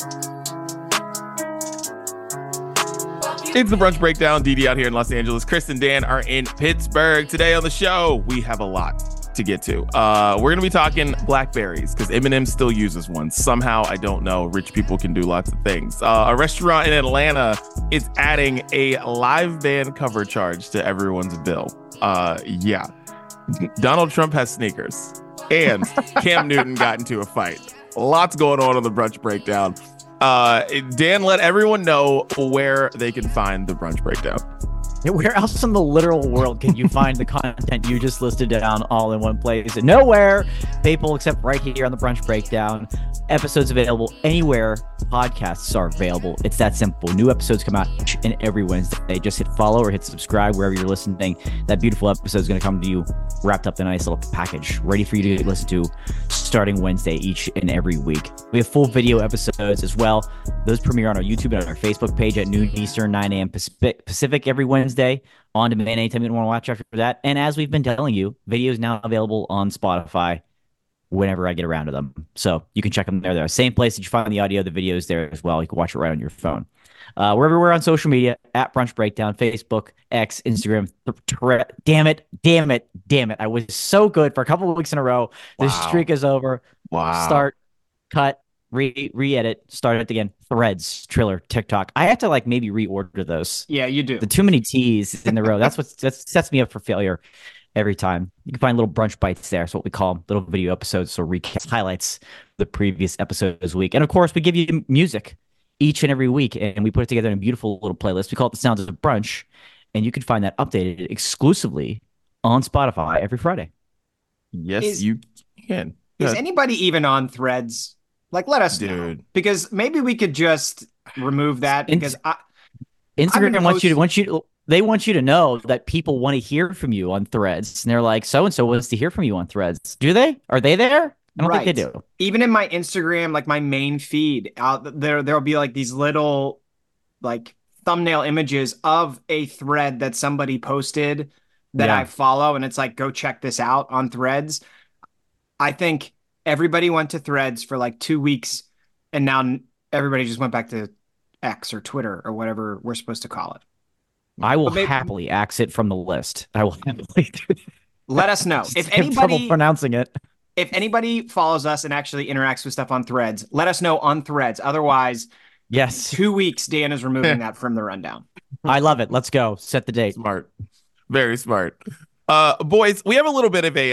It's the Brunch Breakdown. Didi out here in Los Angeles. Chris and Dan are in Pittsburgh. Today on the show, we have a lot to get to. We're going to be talking Blackberries because Eminem still uses one. Somehow, I don't know. Rich people can do lots of things. A restaurant in Atlanta is adding a live band cover charge to everyone's bill. Yeah. Donald Trump has sneakers. And Cam Newton got into a fight. Lots going on the Brunch Breakdown. Dan, let everyone know where they can find the Brunch Breakdown. Where else in the literal world can you find the content you just listed down all in one place? Nowhere, people, except right here on the Brunch Breakdown. Episodes available anywhere podcasts are available. It's that simple. New episodes come out each and every Wednesday. Just hit follow or hit subscribe wherever you're listening. That beautiful episode is going to come to you wrapped up in a nice little package, ready for you to listen to starting Wednesday each and every week. We have full video episodes as well. Those premiere on our YouTube and on our Facebook page at noon Eastern, 9 a.m. Pacific every Wednesday. On demand anytime you want to watch after that. And as we've been telling you, videos now available on Spotify whenever I get around to them. So you can check them there. They're the same place that you find the audio, the videos there as well. You can watch it right on your phone. We're everywhere on social media at Brunch Breakdown, Facebook, X, Instagram. Damn it. I was so good for a couple of weeks in a row. Wow. This streak is over. Wow. Start, cut, re-edit, start it again. Threads, Triller, TikTok. I have to maybe reorder those. Yeah, you do. The too many T's in the row. That sets me up for failure every time. You can find little brunch bites there. That's what we call them, little video episodes, so recap highlights of the previous episode this week. And of course, we give you music each and every week, and we put it together in a beautiful little playlist. We call it The Sounds of Brunch, and you can find that updated exclusively on Spotify every Friday. Yes, you can. Is anybody even on Threads? Let us know. Because maybe we could just remove that. Because Instagram they want you to know that people want to hear from you on Threads. And they're like, so-and-so wants to hear from you on Threads. Do they? Are they there? I don't think they do. Even in my Instagram, my main feed, there'll be these little thumbnail images of a thread that somebody posted that I follow, and it's go check this out on Threads. I think everybody went to Threads for 2 weeks, and now everybody just went back to X or Twitter or whatever we're supposed to call it. I will happily exit from the list. I will happily do that. Let us know if anybody trouble pronouncing it. If anybody follows us and actually interacts with stuff on Threads, let us know on Threads. Otherwise, yes, 2 weeks, Dan is removing that from the rundown. I love it. Let's go. Set the date. Smart. Very smart. Boys, we have a little bit of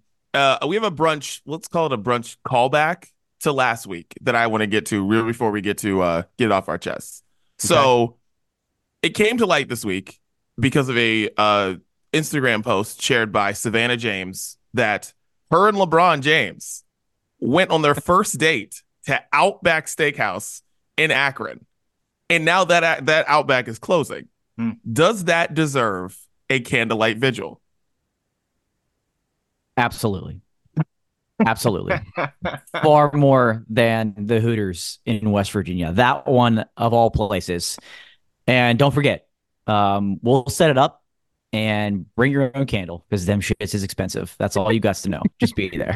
we have a brunch. Let's call it a brunch callback to last week that I want to get to real before we get to get it off our chests. Okay. So it came to light this week because of a Instagram post shared by Savannah James that her and LeBron James went on their first date to Outback Steakhouse in Akron. And now that Outback is closing. Does that deserve a candlelight vigil? Absolutely. Absolutely. Far more than the Hooters in West Virginia. That one of all places. And don't forget, we'll set it up and bring your own candle because them shits is expensive. That's all you got to know. Just be there.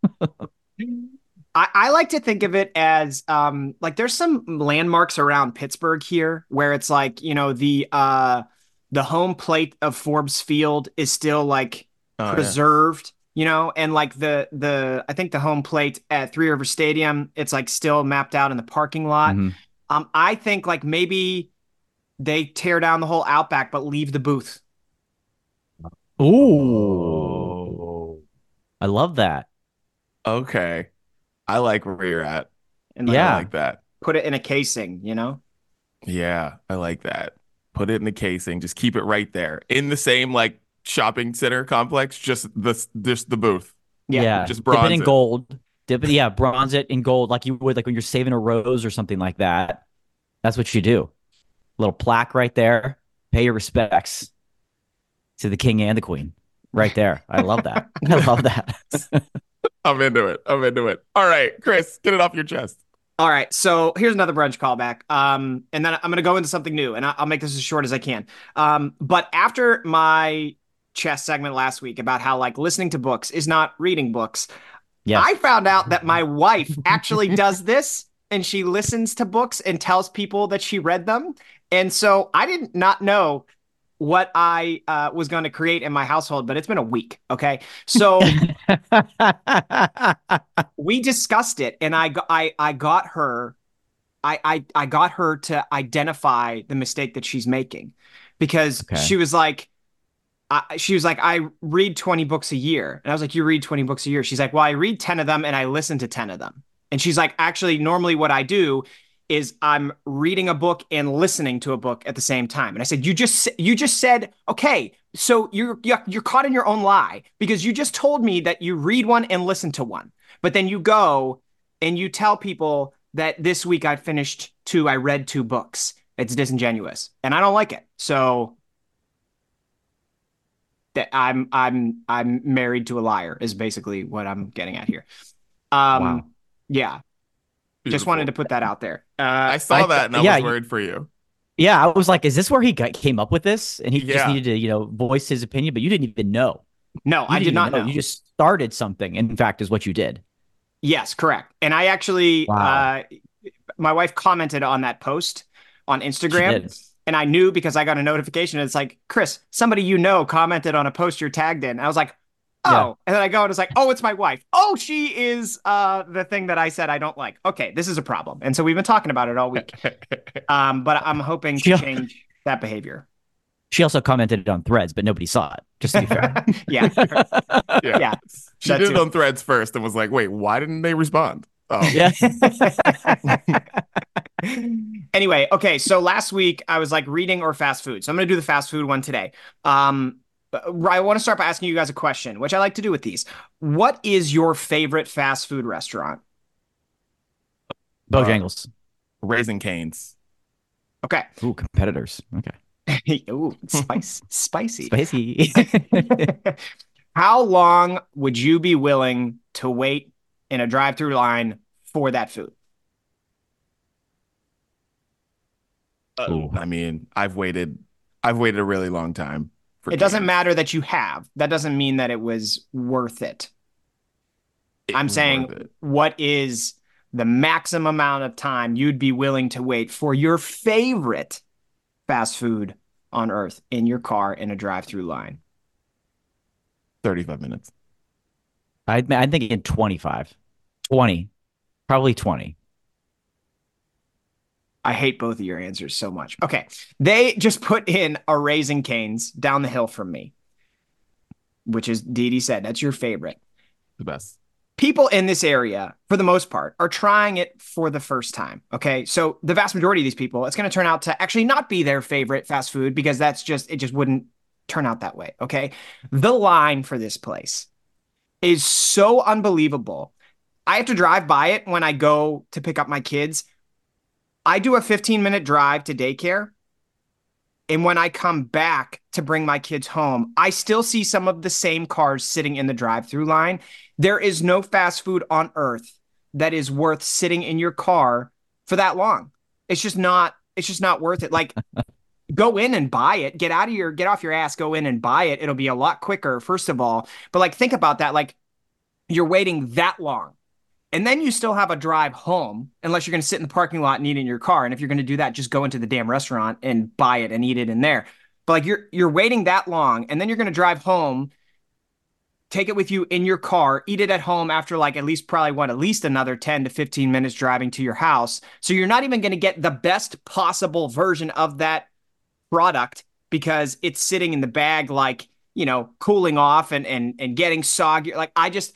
I like to think of it as there's some landmarks around Pittsburgh here where it's the home plate of Forbes Field is still preserved, and the I think the home plate at Three River Stadium, it's still mapped out in the parking lot. Mm-hmm. I think maybe they tear down the whole Outback but leave the booth. Ooh. I love that. Okay. I like where you're at. And I like that. Put it in a casing, Yeah, I like that. Put it in the casing. Just keep it right there. In the same shopping center complex, just the booth. Yeah. Just bronze Dip it in gold. Bronze it in gold like you would when you're saving a rose or something like that. That's what you do. Little plaque right there. Pay your respects to the king and the queen. Right there. I love that. I love that. I'm into it. All right, Chris, get it off your chest. All right, so here's another brunch callback. And then I'm going to go into something new, and I'll make this as short as I can. But after my chess segment last week about how listening to books is not reading books, yes. I found out that my wife actually does this and she listens to books and tells people that she read them. And so I did not know what I was going to create in my household, but it's been a week. Okay. So we discussed it, and I got her. I got her to identify the mistake that she's making, because Okay. she was like, I read 20 books a year. And I was like, you read 20 books a year? She's like, well, I read 10 of them and I listen to 10 of them. And she's like, actually, normally what I do is I'm reading a book and listening to a book at the same time. And I said, you just said, okay, so you're caught in your own lie, because you just told me that you read one and listen to one. But then you go and you tell people that this week I read two books. It's disingenuous. And I don't like it. So that I'm married to a liar is basically what I'm getting at here. Wow. Yeah, just Beautiful. wanted to put that out there. I saw that and I yeah, was worried for you. yeah. I was like, is this where came up with this? And he just Yeah. needed to, voice his opinion, but you didn't even know. No, You I didn't did even not know. know. You just started something. In fact, is what you did. Yes, correct. And I actually, Wow. my wife commented on that post on She Instagram, did. and I knew because I got a notification. It's like, Chris, somebody commented on a post you're tagged in. And I was like, Yeah. oh, and then I go and it's like, oh, it's my wife. Oh, she is the thing that I said I don't like. Okay, this is a problem. And so we've been talking about it all week. But I'm hoping to She change that behavior. she also commented on Threads, but nobody saw it. Just to be fair. Yeah, Yeah. yeah, She that did it too. on Threads first and was like, wait, why didn't they respond? Oh. Yeah. Anyway, okay, so last week I was like reading or fast food. So I'm going to do the fast food one today. I want to start by asking you guys a question, which I like to do with these. What is your favorite fast food restaurant? Bojangles. Raising Canes. Okay. Ooh, competitors. Okay. Ooh, spicy. Spicy. How long would you be willing to wait in a drive-through line for that food? Ooh. I mean, I've waited a really long time for It doesn't Canes. matter that you have. That doesn't mean that it was worth it. It I'm was worth saying, it. what is the maximum amount of time you'd be willing to wait for your favorite fast food on earth in your car in a drive-through line? 35 minutes. I'm thinking 25. 20. Probably 20. I hate both of your answers so much. Okay. They just put in a Raising Cane's down the hill from me, which is Dee Dee said, that's your favorite. The best. People in this area, for the most part, are trying it for the first time. Okay. So the vast majority of these people, it's going to turn out to actually not be their favorite fast food, because it just wouldn't turn out that way. Okay. The line for this place is so unbelievable. I have to drive by it when I go to pick up my kids. I do a 15-minute drive to daycare. And when I come back to bring my kids home, I still see some of the same cars sitting in the drive-through line. There is no fast food on earth that is worth sitting in your car for that long. It's just not worth it. Like, go in and buy it. Get off your ass, go in and buy it. It'll be a lot quicker, first of all. But like, think about that. Like, you're waiting that long. And then you still have a drive home, unless you're going to sit in the parking lot and eat in your car. And if you're going to do that, just go into the damn restaurant and buy it and eat it in there. But like, you're waiting that long, and then you're going to drive home, take it with you in your car, eat it at home after like at least another 10 to 15 minutes driving to your house. So you're not even going to get the best possible version of that product, because it's sitting in the bag, like, cooling off and getting soggy. Like,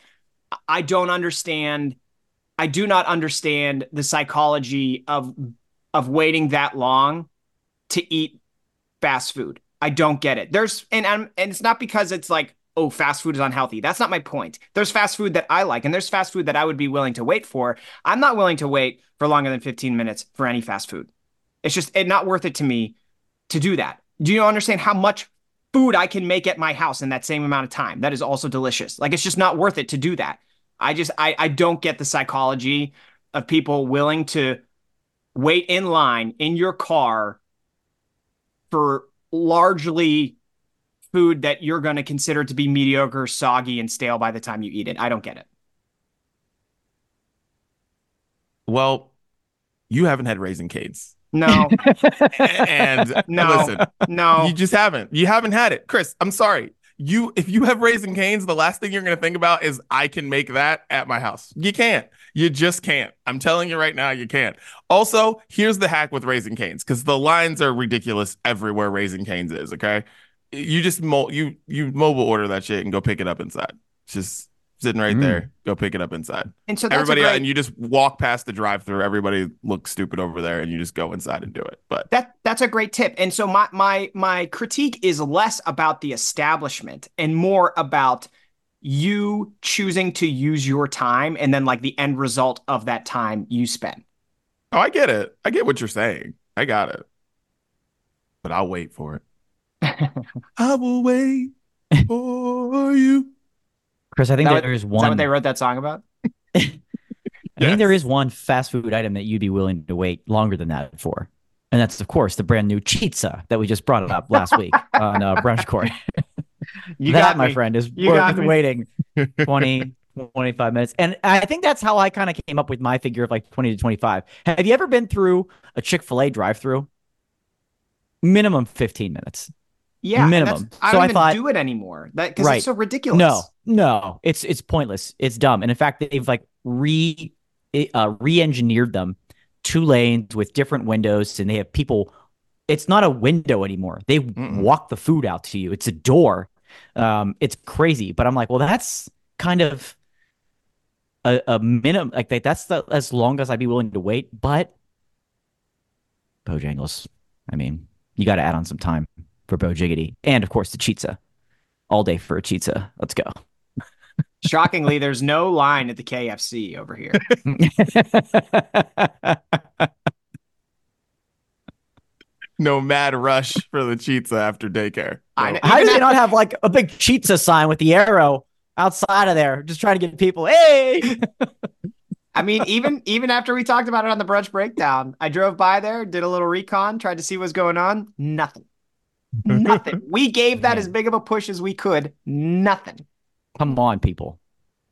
I don't understand. I do not understand the psychology of waiting that long to eat fast food. I don't get it. And it's not because it's like, oh, fast food is unhealthy. That's not my point. There's fast food that I like, and there's fast food that I would be willing to wait for. I'm not willing to wait for longer than 15 minutes for any fast food. It's not worth it to me to do that. Do you understand how much food I can make at my house in that same amount of time? That is also delicious. Like, it's just not worth it to do that. I don't get the psychology of people willing to wait in line in your car for largely food that you're going to consider to be mediocre, soggy, and stale by the time you eat it. I don't get it. Well, you haven't had Raising Cane's. No. And listen, you just haven't. You haven't had it. Chris, I'm sorry. If you have Raising Cane's, the last thing you're going to think about is I can make that at my house. You can't. You just can't. I'm telling you right now, you can't. Also, here's the hack with Raising Cane's, because the lines are ridiculous everywhere Raising Cane's is, okay? You just you mobile order that shit and go pick it up inside. It's just sitting right there. Go pick it up inside. And so and you just walk past the drive-through. Everybody looks stupid over there, and you just go inside and do it. But that's a great tip. And so my critique is less about the establishment and more about you choosing to use your time and then like the end result of that time you spend. Oh, I get it. I get what you're saying. I got it. But I'll wait for it. I will wait for you. Chris, I think there is one. Is that what they wrote that song about? I think there is one fast food item that you'd be willing to wait longer than that for. And that's, of course, the brand new Chizza that we just brought up last week on Brunch Court. My friend, is worth waiting 20, 25 minutes. And I think that's how I kind of came up with my figure of like 20 to 25. Have you ever been through a Chick-fil-A drive-through? Minimum 15 minutes. Yeah, minimum. I don't even do it anymore. Because it's so ridiculous. No, it's pointless. It's dumb. And in fact, they've like re-engineered them, 2 lanes with different windows, and they have people. It's not a window anymore. They walk the food out to you. It's a door. It's crazy. But I'm like, well, that's kind of a minimum. Like that's as long as I'd be willing to wait. But Bojangles, I mean, you got to add on some time for Bojiggity. And of course, the Chizza. All day for a Chizza. Let's go. Shockingly, there's no line at the KFC over here. No mad rush for the Chizza after daycare. How do they not have like a big Chizza sign with the arrow outside of there, just trying to get people, hey? I mean, even after we talked about it on the Brunch Breakdown, I drove by there, did a little recon, tried to see what's going on. Nothing. We gave that as big of a push as we could. Nothing. Come on, people.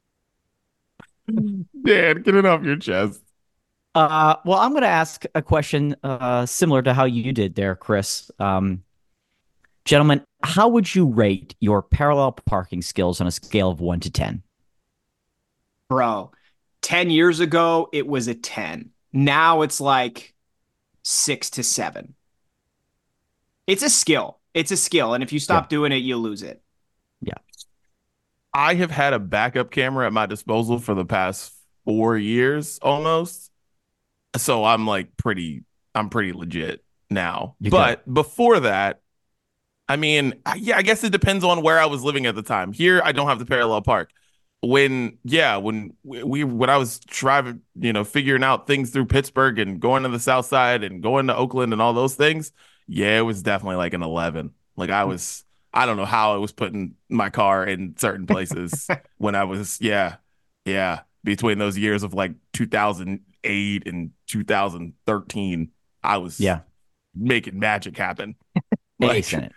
Dan, get it off your chest. Well, I'm going to ask a question similar to how you did there, Chris. Gentlemen, how would you rate your parallel parking skills on a scale of 1 to 10? Bro, 10 years ago, it was a 10. Now it's like 6 to 7. It's a skill. And if you stop doing it, you lose it. Yeah. I have had a backup camera at my disposal for the past 4 years almost. So I'm pretty legit now. But before that, I mean, I guess it depends on where I was living at the time. Here, I don't have the parallel park. When I was driving, figuring out things through Pittsburgh and going to the South Side and going to Oakland and all those things, it was definitely like an 11. Like I don't know how I was putting my car in certain places when I was, between those years of like 2008 and 2013, I was making magic happen. Acing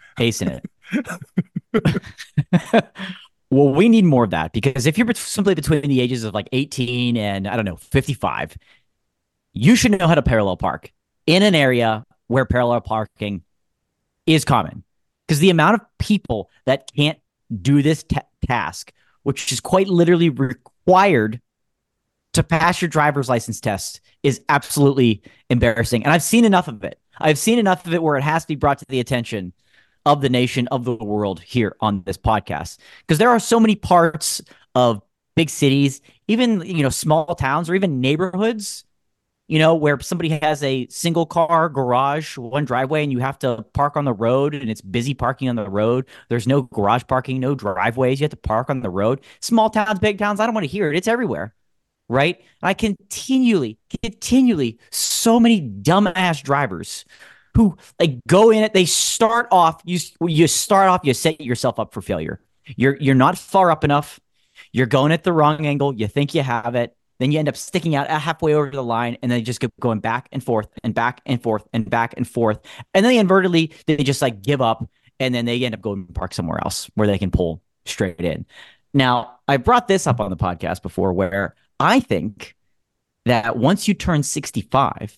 it. Well, we need more of that, because if you're simply between the ages of like 18 and, I don't know, 55, you should know how to parallel park in an area where parallel parking is common. Because the amount of people that can't do this task, which is quite literally required to pass your driver's license test, is absolutely embarrassing. And I've seen enough of it. Where it has to be brought to the attention of the nation, of the world, here on this podcast. Because there are so many parts of big cities, even, small towns or even neighborhoods, where somebody has a single car garage, one driveway, and you have to park on the road, and it's busy parking on the road. There's no garage parking, no driveways. You have to park on the road. Small towns, big towns, I don't want to hear it. It's everywhere. Right? And I continually, so many dumbass drivers who go in it. They start off, you set yourself up for failure. You're not far up enough. You're going at the wrong angle. You think you have it. Then you end up sticking out halfway over the line, and then you just keep going back and forth and back and forth and back and forth. And then invertedly, they just give up, and then they end up going to park somewhere else where they can pull straight in. Now, I brought this up on the podcast before, where I think that once you turn 65,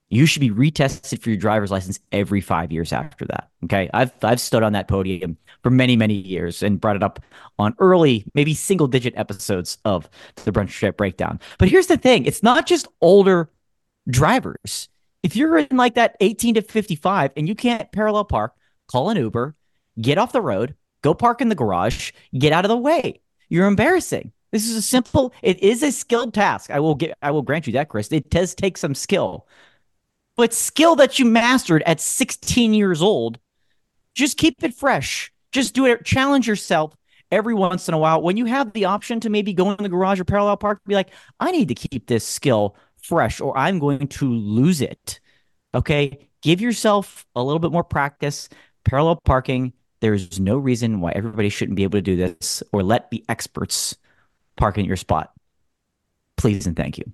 You should be retested for your driver's license every 5 years after that. Okay. I've stood on that podium for many, many years and brought it up on early, maybe single digit episodes of the Brunch Breakdown. But here's the thing. It's not just older drivers. If you're in like that 18 to 55 and you can't parallel park, call an Uber, get off the road, go park in the garage, get out of the way. You're embarrassing. This is a simple, it is a skilled task. I will grant you that, Chris. It does take some skill, but skill that you mastered at 16 years old. Just keep it fresh. Just do it. Challenge yourself every once in a while. When you have the option to maybe go in the garage or parallel park, be like, I need to keep this skill fresh or I'm going to lose it. Okay. Give yourself a little bit more practice. Parallel parking. There's no reason why everybody shouldn't be able to do this or let the experts park in your spot. Please and thank you.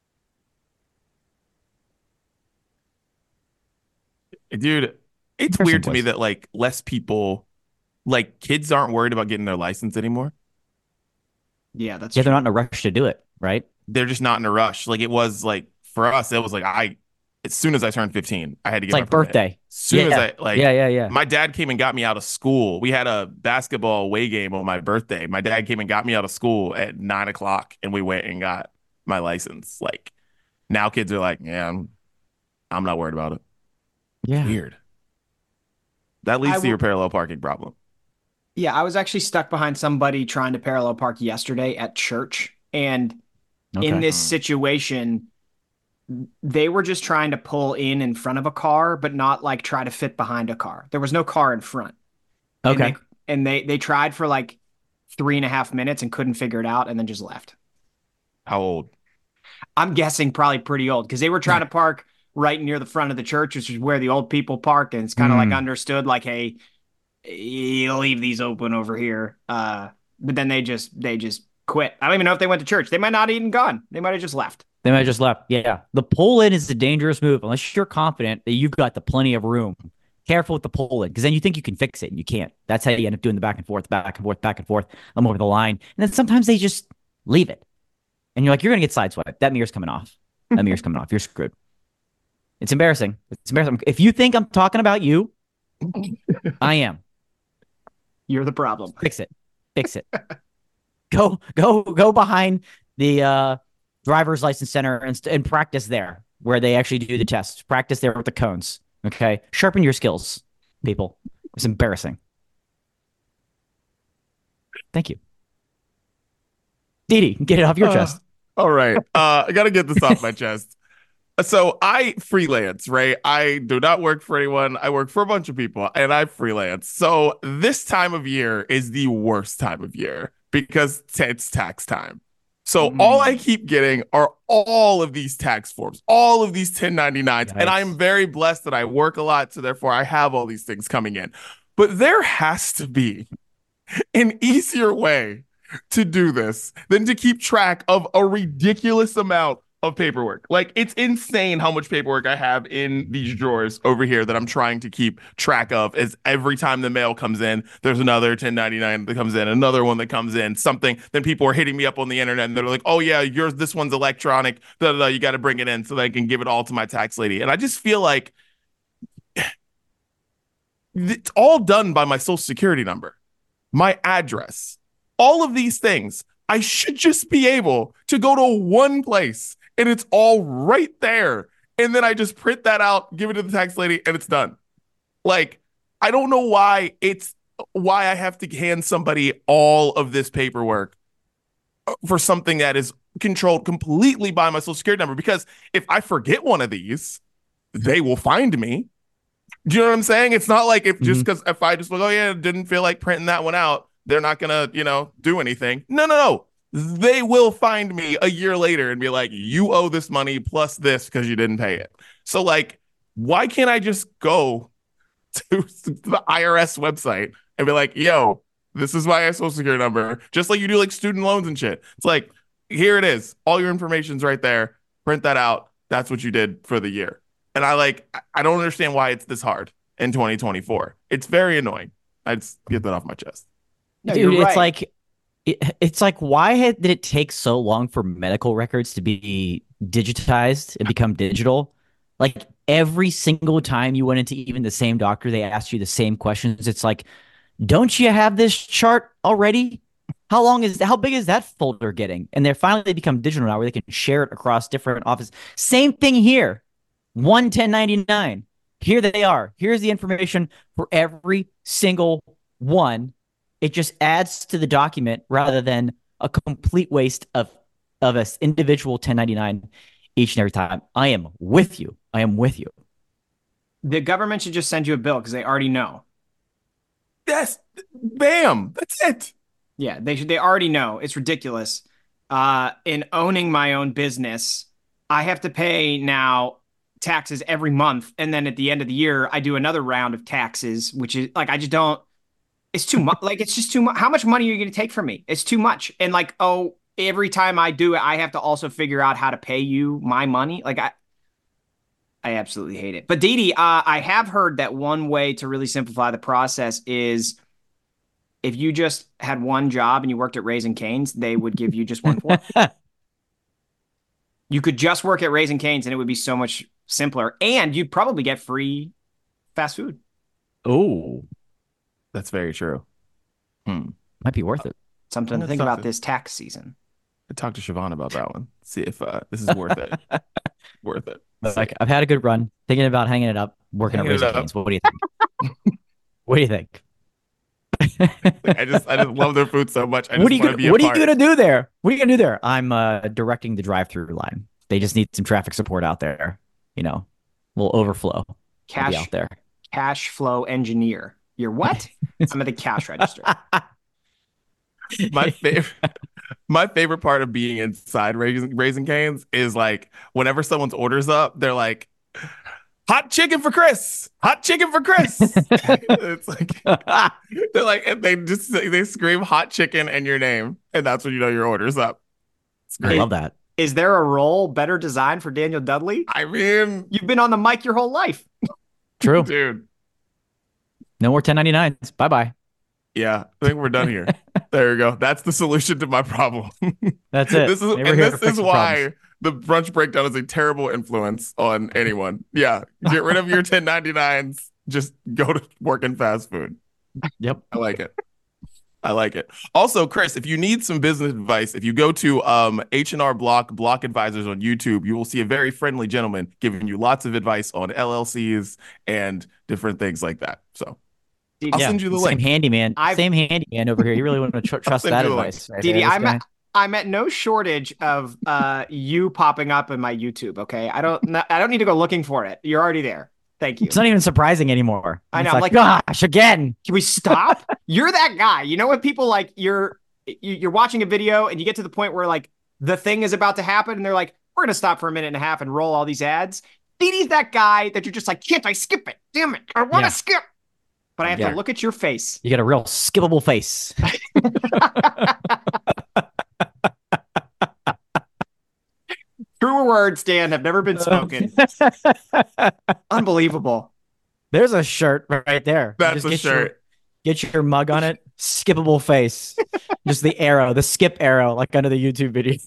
Dude, it's weird to me that like less people, like kids aren't worried about getting their license anymore. Yeah, that's they're true. not in a rush to do it, right? They're just not in a rush. Like it was like for us, it was like as soon as I turned 15, I had to get It's my like permit. birthday. As soon as I like, yeah. my dad came and got me out of school. We had a basketball away game on my birthday. My dad came and got me out of school at 9 o'clock, and we went and got my license. Like now, kids are like, yeah, I'm not worried about it. Yeah. Weird. That leads to your parallel parking problem. Yeah, I was actually stuck behind somebody trying to parallel park yesterday at church. And in this situation, they were just trying to pull in front of a car, but not like try to fit behind a car. There was no car in front. Okay. And they tried for like 3.5 minutes and couldn't figure it out and then just left. How old? I'm guessing probably pretty old because they were trying to park right near the front of the church, which is where the old people park. And it's kind of like understood like, hey, you leave these open over here. But then they just quit. I don't even know if they went to church. They might not even gone. They might have just left. They might have just left. Yeah. The pull in is a dangerous move unless you're confident that you've got the plenty of room. Careful with the pull in because then you think you can fix it and you can't. That's how you end up doing the back and forth, back and forth, back and forth. I'm over the line. And then sometimes they just leave it. And you're like, you're going to get sideswiped. That mirror's coming off. That mirror's coming off. You're screwed. It's embarrassing. It's embarrassing. If you think I'm talking about you, I am. You're the problem. Fix it. Fix it. Go behind the driver's license center and practice there where they actually do the tests. Practice there with the cones. Okay. Sharpen your skills, people. It's embarrassing. Thank you. Didi, get it off your chest. All right. I got to get this off my chest. So I freelance, right? I do not work for anyone. I work for a bunch of people and I freelance. So this time of year is the worst time of year because it's tax time. So all I keep getting are all of these tax forms, all of these 1099s. And I'm very blessed that I work a lot. So therefore I have all these things coming in. But there has to be an easier way to do this than to keep track of a ridiculous amount of paperwork. Like it's insane how much paperwork I have in these drawers over here that I'm trying to keep track of as every time the mail comes in, there's another 1099 that comes in, another one that comes in, something. Then people are hitting me up on the internet and they're like, oh yeah, this one's electronic. You got to bring it in so that I can give it all to my tax lady. And I just feel like it's all done by my social security number, my address, all of these things. I should just be able to go to one place and it's all right there. And then I just print that out, give it to the tax lady, and it's done. Like, I don't know why I have to hand somebody all of this paperwork for something that is controlled completely by my social security number. Because if I forget one of these, they will find me. Do you know what I'm saying? It's not like if I just look, oh yeah, didn't feel like printing that one out, they're not gonna, do anything. No. They will find me a year later and be like, you owe this money plus this because you didn't pay it. So like, why can't I just go to the IRS website and be like, yo, this is my social security number, just like you do like student loans and shit. It's like, here it is. All your information's right there. Print that out. That's what you did for the year. And I don't understand why it's this hard in 2024. It's very annoying. I just get that off my chest. No, dude, it's like why did it take so long for medical records to be digitized and become digital? Like every single time you went into even the same doctor, they asked you the same questions. It's like, don't you have this chart already? How big is that folder getting? And they become digital now where they can share it across different offices. Same thing here. 1099. Here they are. Here's the information for every single one. It just adds to the document rather than a complete waste of an individual 1099 each and every time. I am with you. I am with you. The government should just send you a bill because they already know. Yes, bam, that's it. Yeah, they already know. It's ridiculous. In owning my own business, I have to pay now taxes every month, and then at the end of the year, I do another round of taxes, which is like I just don't. It's too much. Like it's just too much. How much money are you going to take from me? It's too much. And like, oh, every time I do it, I have to also figure out how to pay you my money. Like I absolutely hate it. But Didi, I have heard that one way to really simplify the process is if you just had one job and you worked at Raising Cane's, they would give you just one form. You could just work at Raising Cane's and it would be so much simpler. And you'd probably get free fast food. Oh, that's very true. Might be worth it. Something to think about this tax season. I talked to Siobhan about that one. See if this is worth it. Worth it. Like I've had a good run. Thinking about hanging it up, working at Raising Cane's. What do you think? What do you think? I just love their food so much. What are you gonna do there? What are you gonna do there? I'm directing the drive-through line. They just need some traffic support out there. You know, a little overflow. Cash out there. Cash flow engineer. You're what? I'm at the cash register. My favorite part of being inside Raising Cane's is like whenever someone's orders up, they're like, "Hot chicken for Chris! Hot chicken for Chris!" It's like they're like, and they scream "hot chicken" and your name, and that's when you know your order's up. It's great. I love that. Is there a role better designed for Daniel Dudley? I mean, you've been on the mic your whole life. True, dude. No more 1099s. Bye-bye. Yeah, I think we're done here. There you go. That's the solution to my problem. That's it. This is why the brunch breakdown is a terrible influence on anyone. Yeah, get rid of your 1099s. Just go to work in fast food. Yep. I like it. I like it. Also, Chris, if you need some business advice, if you go to H&R Block Advisors on YouTube, you will see a very friendly gentleman giving you lots of advice on LLCs and different things like that. So I'll send you the link. Same handyman over here. You really want to trust that advice. Right Didi, I'm at no shortage of you popping up in my YouTube, okay? I don't need to go looking for it. You're already there. Thank you. It's not even surprising anymore. I know. Like, gosh, again. Can we stop? You're that guy. You know when people like you're watching a video and you get to the point where like the thing is about to happen and they're like, we're gonna stop for a minute and a half and roll all these ads. Didi's that guy that you're just like, can't I skip it? Damn it. I want to skip. But I have to look at your face. You got a real skippable face. Truer words, Dan, have never been spoken. Unbelievable. There's a shirt right there. That's a shirt. Get your mug on it. Skippable face. Just the arrow, the skip arrow, like under the YouTube video.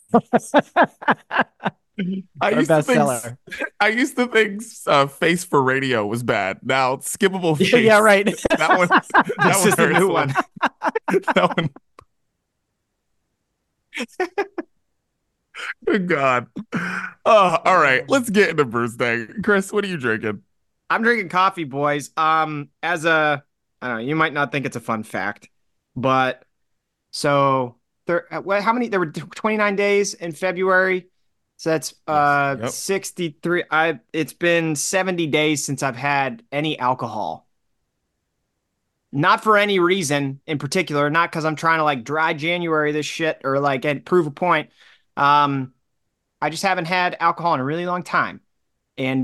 I used to think face for radio was bad. Now skippable face. Yeah, right. That is the new one. That one. Good God. All right. Let's get into Bruce Day. Chris, what are you drinking? I'm drinking coffee, boys. I don't know, you might not think it's a fun fact, but so there were 29 days in February. So that's 63. It's been 70 days since I've had any alcohol. Not for any reason in particular, not because I'm trying to like dry January this shit or like and prove a point. I just haven't had alcohol in a really long time. And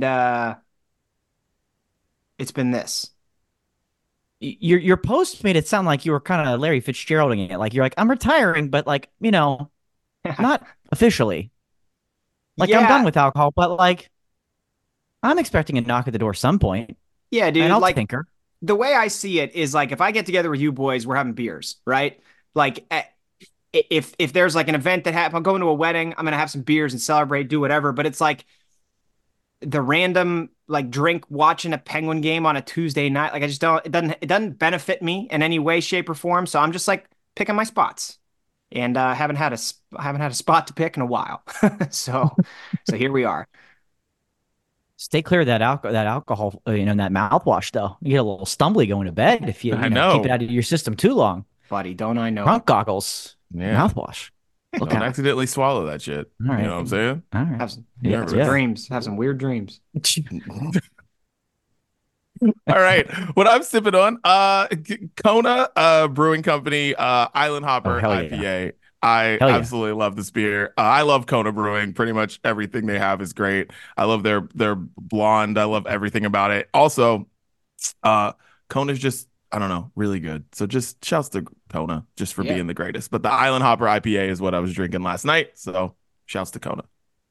it's been this. Your post made it sound like you were kind of Larry Fitzgeralding it. Like you're like, I'm retiring, but like, you know, not officially. Like I'm done with alcohol, but like I'm expecting a knock at the door some point. Yeah, dude. And I'll like tinker. The way I see it is like if I get together with you boys, we're having beers, right? Like if there's like an event that happens, I'm going to a wedding, I'm gonna have some beers and celebrate, do whatever. But it's like the random like drink watching a Penguin game on a Tuesday night. Like I just don't. It doesn't benefit me in any way, shape, or form. So I'm just like picking my spots, and haven't had a spot to pick in a while. so so here we are. Stay clear of that alcohol, that mouthwash though. You get a little stumbly going to bed if you I keep it know. out of your system too long. Buddy, don't I know? Drunk goggles, Yeah. mouthwash. Look Don't out. accidentally swallow that shit. All right. You know what I'm saying? All right. Yeah, Have some yeah. dreams. Have some weird dreams. All right. What I'm sipping on, Kona Brewing Company, Island Hopper hell yeah. IPA. I Hell yeah. absolutely love this beer. I love Kona Brewing. Pretty much everything they have is great. I love their blonde. I love everything about it. Also, Kona's just, I don't know, really good. So just shouts to Kona just for Yeah. being the greatest. But the Island Hopper IPA is what I was drinking last night. So shouts to Kona.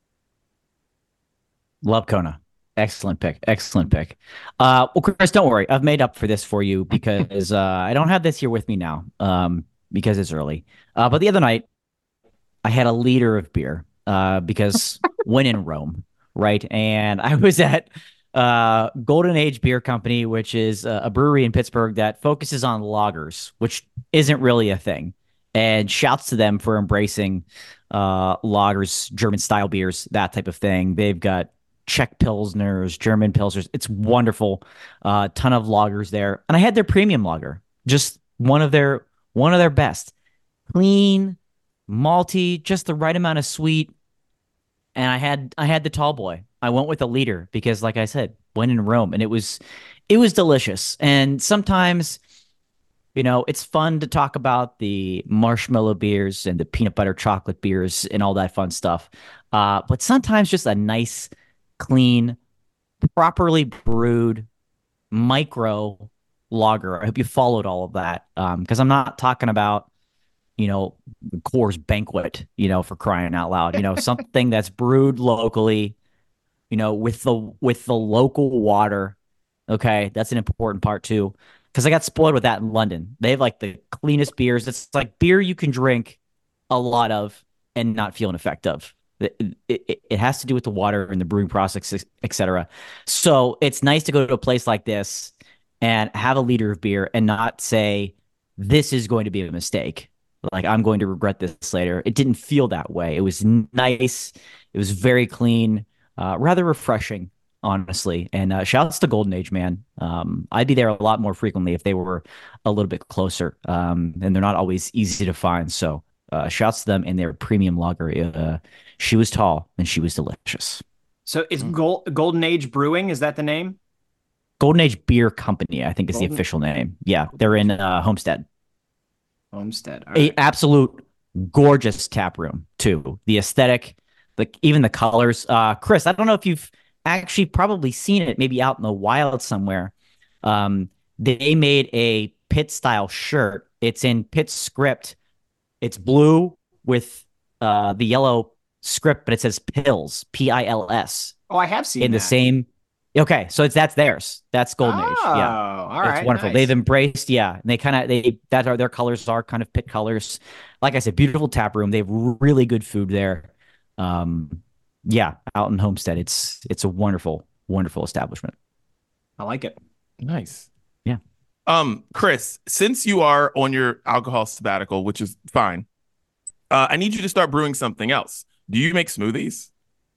Love Kona. Excellent pick. Excellent pick. Well, Chris, don't worry. I've made up for this for you because I don't have this here with me now because it's early. But the other night, I had a liter of beer because when in Rome, right? And I was at Golden Age Beer Company, which is a brewery in Pittsburgh that focuses on lagers, which isn't really a thing. And shouts to them for embracing lagers, German style beers, that type of thing. They've got Czech Pilsners, German Pilsners. It's wonderful. Ton of lagers there. And I had their premium lager, just one of their best. Clean, malty, just the right amount of sweet. And I had the tall boy. I went with a liter because, like I said, when in Rome, and it was delicious. And sometimes, it's fun to talk about the marshmallow beers and the peanut butter chocolate beers and all that fun stuff. But sometimes just a nice, clean, properly brewed micro lager. I hope you followed all of that because I'm not talking about Coors Banquet, for crying out loud, something that's brewed locally, with the local water. Okay, that's an important part too, because I got spoiled with that in London. They have like the cleanest beers. It's like beer you can drink a lot of and not feel an effect of. It has to do with the water and the brewing process, etc. So it's nice to go to a place like this and have a liter of beer and not say this is going to be a mistake. Like I'm going to regret this later. It didn't feel that way. It was nice. It was very clean, rather refreshing, honestly. And shouts to Golden Age, man. I'd be there a lot more frequently if they were a little bit closer. And they're not always easy to find. So shouts to them in their premium lager. She was tall and she was delicious. So it's Golden Age Brewing. Is that the name? Golden Age Beer Company, I think, is the Golden- official name. Yeah, they're in Homestead. Homestead. All A right. absolute gorgeous tap room too. The aesthetic, even the colors. Chris, I don't know if you've actually probably seen it, maybe out in the wild somewhere. They made a Pitt style shirt. It's in Pitt script. It's blue with the yellow script, but it says Pills, Pils, Oh, I have seen in the that. same. Okay, so that's theirs. That's Golden Age. Yeah. All right. It's wonderful. Nice. They've embraced, yeah. And their colors are kind of Pitt colors. Like I said, beautiful tap room. They have really good food there. Yeah, out in Homestead. It's a wonderful, wonderful establishment. I like it. Nice. Yeah. Chris, since you are on your alcohol sabbatical, which is fine, I need you to start brewing something else. Do you make smoothies?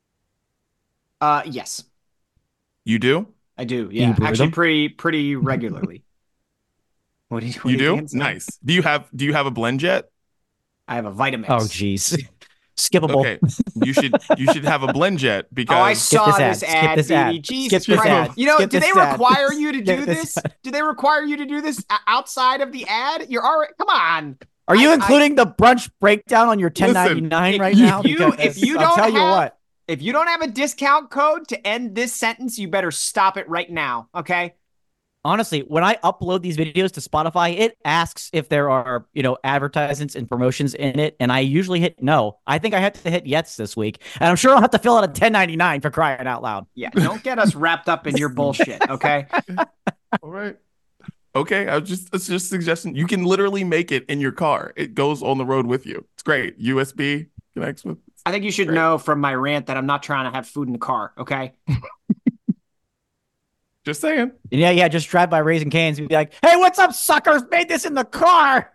Yes, You do? I do. you Yeah, brew actually, them? pretty regularly. What do you? What You do you do? think, Sam? Nice. Do you have a blend yet? I have a Vitamix. Oh, geez. Skippable. Okay. You should have a blend jet Oh, I because saw this ad. this Skip ad, this ad. BD. Jesus Skip this Christ. ad. You know, Skip do they this ad. require you to do Skip this this? Do they require you to do this outside of the ad? You're already, come on. Are you I- including the brunch breakdown on your 1099 if right you- now? if you Because don't I'll tell you have- what. If you don't have a discount code to end this sentence, you better stop it right now. Okay. Honestly, when I upload these videos to Spotify, it asks if there are, advertisements and promotions in it, and I usually hit no. I think I have to hit yes this week, and I'm sure I'll have to fill out a 1099 for crying out loud. Yeah. Don't get us wrapped up in your bullshit. Okay. all right. Okay, it's just a suggestion. You can literally make it in your car. It goes on the road with you. It's great. USB connects with. I think you should Great. know from my rant that I'm not trying to have food in the car. Okay. Just saying. Yeah, just drive by Raising Cane's and be like, "Hey, what's up, suckers? Made this in the car."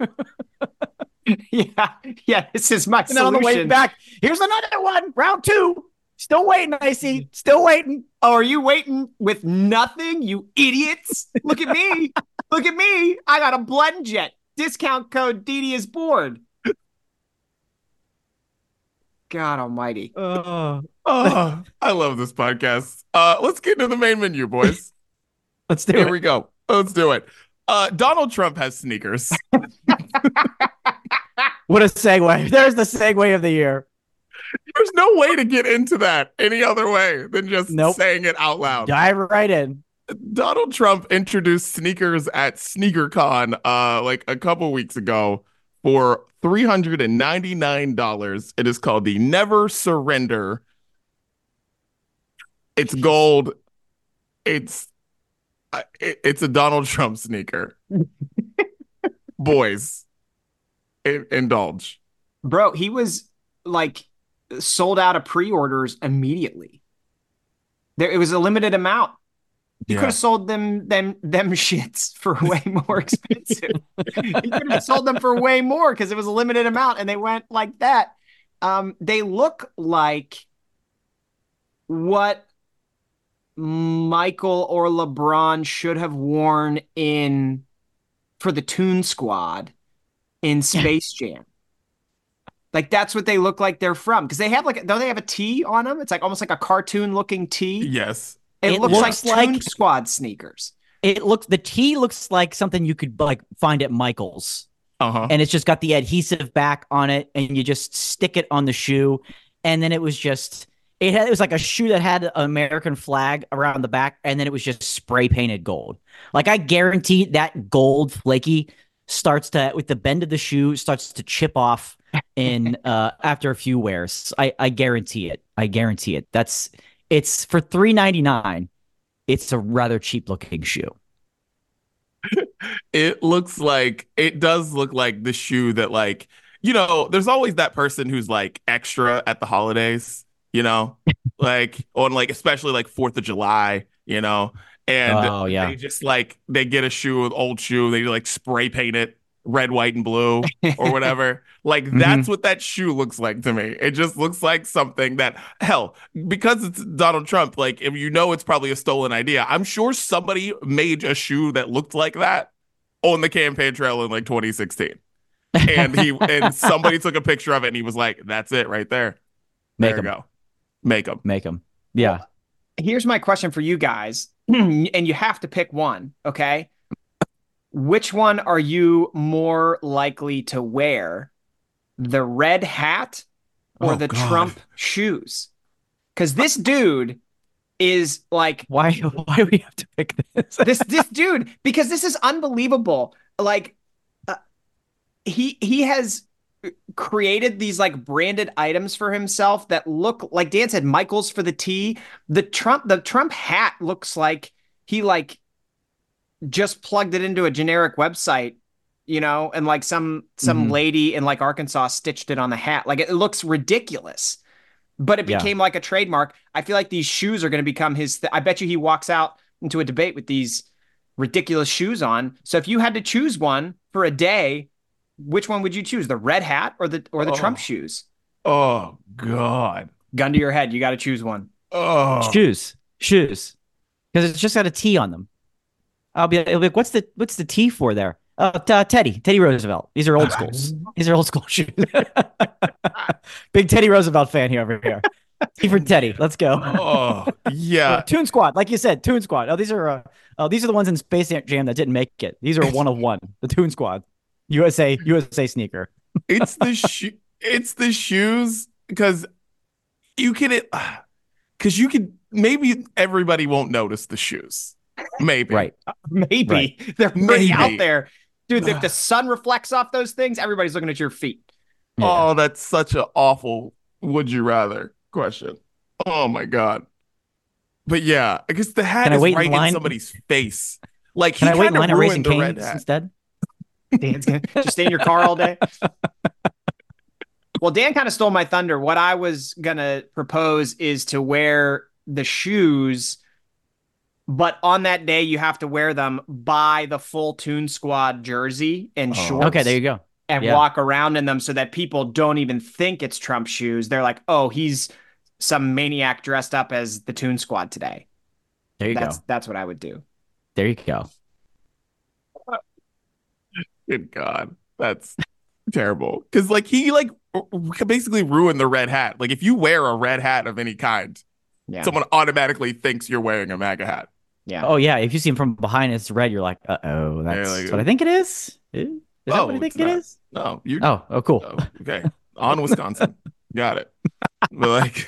Yeah, this is my and solution. then on the way back, here's another one, round 2. Still waiting, I see. Still waiting. Oh, are you waiting with nothing, you idiots? Look at me. Look at me. I got a blend jet. Discount code DD is bored. God almighty. I love this podcast. Let's get into the main menu, boys. Let's do it. Here we go. Let's do it. Donald Trump has sneakers. What a segue. There's the segue of the year. There's no way to get into that any other way than just saying it out loud. Dive right in. Donald Trump introduced sneakers at SneakerCon like a couple weeks ago for $399. It is called the Never Surrender. It's gold. It's a Donald Trump sneaker. Boys, indulge. Bro, he was like sold out of pre-orders immediately. It was a limited amount. You could have sold them shits for way more expensive. You could have sold them for way more because it was a limited amount and they went like that. They look like what Michael or LeBron should have worn for the Toon Squad in Space Jam. Like that's what they look like they're from. Because they have don't they have a T on them? It's like almost like a cartoon looking T. Yes. It looks like Toon Squad sneakers. The T looks like something you could like find at Michael's. And it's just got the adhesive back on it, and you just stick it on the shoe. And then it was like a shoe that had an American flag around the back, and then it was just spray painted gold. Like I guarantee that gold flaky with the bend of the shoe starts to chip off in after a few wears. I guarantee it. It's for $399. It's a rather cheap looking shoe. It does look like the shoe that like, there's always that person who's like extra at the holidays, like on like, especially like 4th of July, and they just like, they get an old shoe. They like spray paint it red, white, and blue or whatever. Like that's what that shoe looks like to me. It just looks like something that, hell, because it's Donald Trump, like if it's probably a stolen idea. I'm sure somebody made a shoe that looked like that on the campaign trail in like 2016. And somebody took a picture of it and he was like, that's it right there. Make them. Yeah. Well, here's my question for you guys. And you have to pick one, okay? Which one are you more likely to wear? The red hat or the Trump shoes? Because this dude is like... Why do we have to pick this? this dude, because this is unbelievable. Like, he has created these like branded items for himself that look like Dan said, Michael's for the T. The Trump hat looks like he like just plugged it into a generic website, and like some lady in like Arkansas stitched it on the hat. Like it looks ridiculous, but it became like a trademark. I feel like these shoes are going to become his. I bet you he walks out into a debate with these ridiculous shoes on. So if you had to choose one for a day, which one would you choose? The red hat or the Trump shoes? Oh God. Gun to your head. You got to choose one. Oh, shoes. Because it's just got a T on them. It'll be like, what's the T for there? Teddy Roosevelt. These are old schools. These are old school shoes. Big Teddy Roosevelt fan here over here. T for Teddy. Let's go. Oh yeah. Toon Squad, like you said, Toon Squad. Oh, these are the ones in Space Jam that didn't make it. These are one of one. The Toon Squad, USA sneaker. It's the shoes because you can maybe everybody won't notice the shoes. Maybe. Right. Maybe. Right. They're pretty out there. Dude, if the sun reflects off those things, everybody's looking at your feet. Yeah. Oh, that's such an awful would you rather question. Oh my God. But yeah, I guess the hat is right in somebody's face. Like can I wait in line at Raising Cane's instead? Dan's gonna just stay in your car all day. Well, Dan kind of stole my thunder. What I was gonna propose is to wear the shoes But on that day, you have to wear them by the full Toon Squad jersey and Oh, Okay, there shorts you go. and Yeah, walk around in them so that people don't even think it's Trump shoes. They're like, oh, he's some maniac dressed up as the Toon Squad today. there you That's go. that's what I would do. There you go. good God. That's terrible. Because like he like basically ruined the red hat. Like if you wear a red hat of any kind, Yeah. someone automatically thinks you're wearing a MAGA hat. Yeah. Oh yeah, if you see him from behind, it's red. You're like, oh, Yeah, that's what I like, think it is. Is that what I oh, it's think it not. is? No, you. Oh, cool. Oh, okay, on Wisconsin. Got it. But like,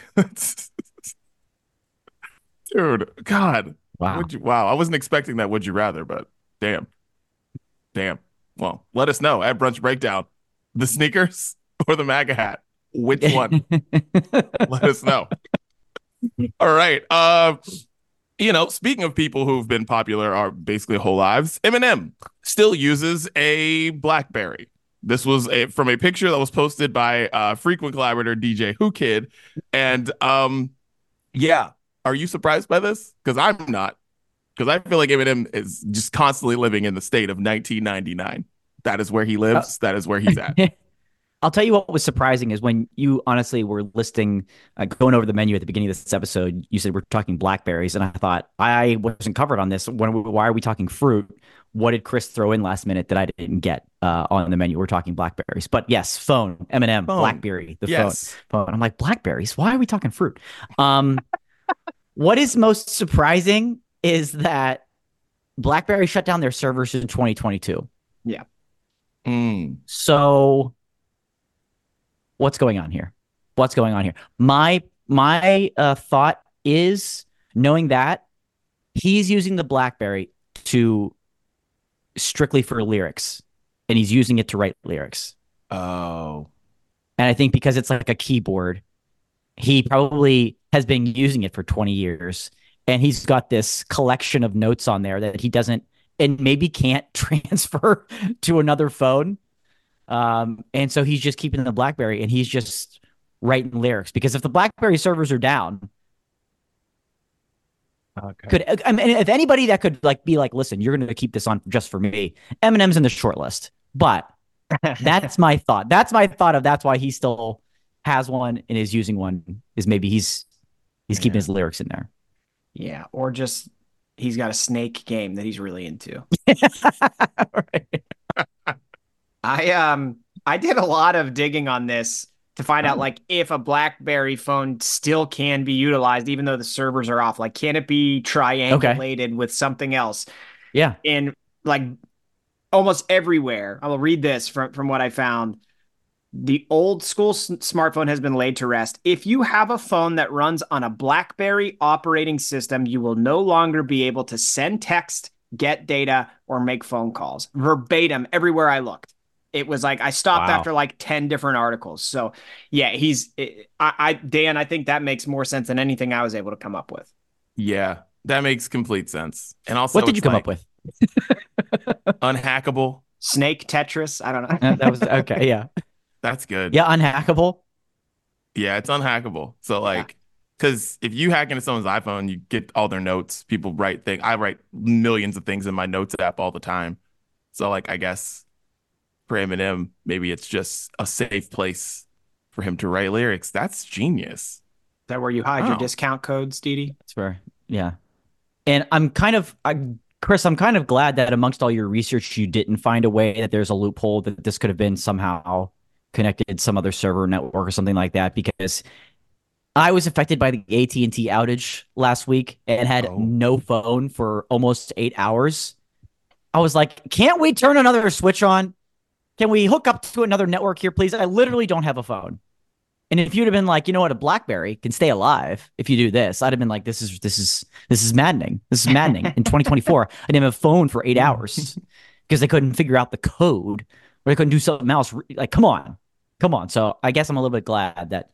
dude, God, Wow. wow, I wasn't expecting that. Would you rather? But damn, damn. Well, let us know at Brunch Breakdown, the sneakers or the MAGA hat. Which one? Let us know. All right. Speaking of people who've been popular our basically whole lives, Eminem still uses a BlackBerry. This was from a picture that was posted by frequent collaborator DJ Who Kid, and yeah, are you surprised by this? Because I'm not. Because I feel like Eminem is just constantly living in the state of 1999. That is where he Uh, lives. That is where he's at. I'll tell you what was surprising is when you honestly were listing, going over the menu at the beginning of this episode, you said we're talking blackberries, and I thought I wasn't covered on this. Why are we talking fruit? What did Chris throw in last minute that I didn't get on the menu? We're talking blackberries, but yes, phone, Eminem, Phone. BlackBerry, the Yes. phone. I'm like blackberries. Why are we talking fruit? Um, what is most surprising is that BlackBerry shut down their servers in 2022. Yeah. Mm. So what's going on here? What's going on here? My thought is knowing that he's using the BlackBerry to strictly for lyrics, and he's using it to write lyrics. Oh. And I think because it's like a keyboard, he probably has been using it for 20 years, and he's got this collection of notes on there that he doesn't and maybe can't transfer to another phone. And so he's just keeping the BlackBerry and he's just writing lyrics because if the BlackBerry servers are down, I mean, if anybody that could like be like, listen, you're going to keep this on just for me, Eminem's in the short list. But that's my thought. That's my thought of that's why he still has one and is using one is maybe he's keeping his lyrics in there. Yeah. Or just he's got a snake game that he's really into. Right. I did a lot of digging on this to find out like if a BlackBerry phone still can be utilized even though the servers are off. Like, can it be triangulated with something else? Yeah. And like almost everywhere, I will read this from what I found. The old school smartphone has been laid to rest. If you have a phone that runs on a BlackBerry operating system, you will no longer be able to send text, get data, or make phone calls. Verbatim, everywhere I looked. It was like I stopped Wow. after like 10 different articles. So yeah, Dan, I think that makes more sense than anything I was able to come up with. Yeah, that makes complete sense. And also, What did you come up with? Unhackable. Snake Tetris. I don't know. That was okay. Yeah. That's good. Yeah. Unhackable. Yeah, it's unhackable. So like, because if you hack into someone's iPhone, you get all their notes. People write things. I write millions of things in my notes app all the time. So like, I guess for Eminem, maybe it's just a safe place for him to write lyrics. That's genius. Is that where you hide your Wow. discount codes, Didi? That's fair. Yeah. And Chris, I'm kind of glad that amongst all your research, you didn't find a way that there's a loophole that this could have been somehow connected some other server network or something like that, because I was affected by the AT&T outage last week and had no phone for almost 8 hours. I was like, can't we turn another switch on? Can we hook up to another network here, please? I literally don't have a phone. And if you'd have been like, you know what, a BlackBerry can stay alive if you do this, I'd have been like, this is maddening. This is maddening. In 2024, I didn't have a phone for 8 hours because they couldn't figure out the code or they couldn't do something else. Like, come on. So I guess I'm a little bit glad that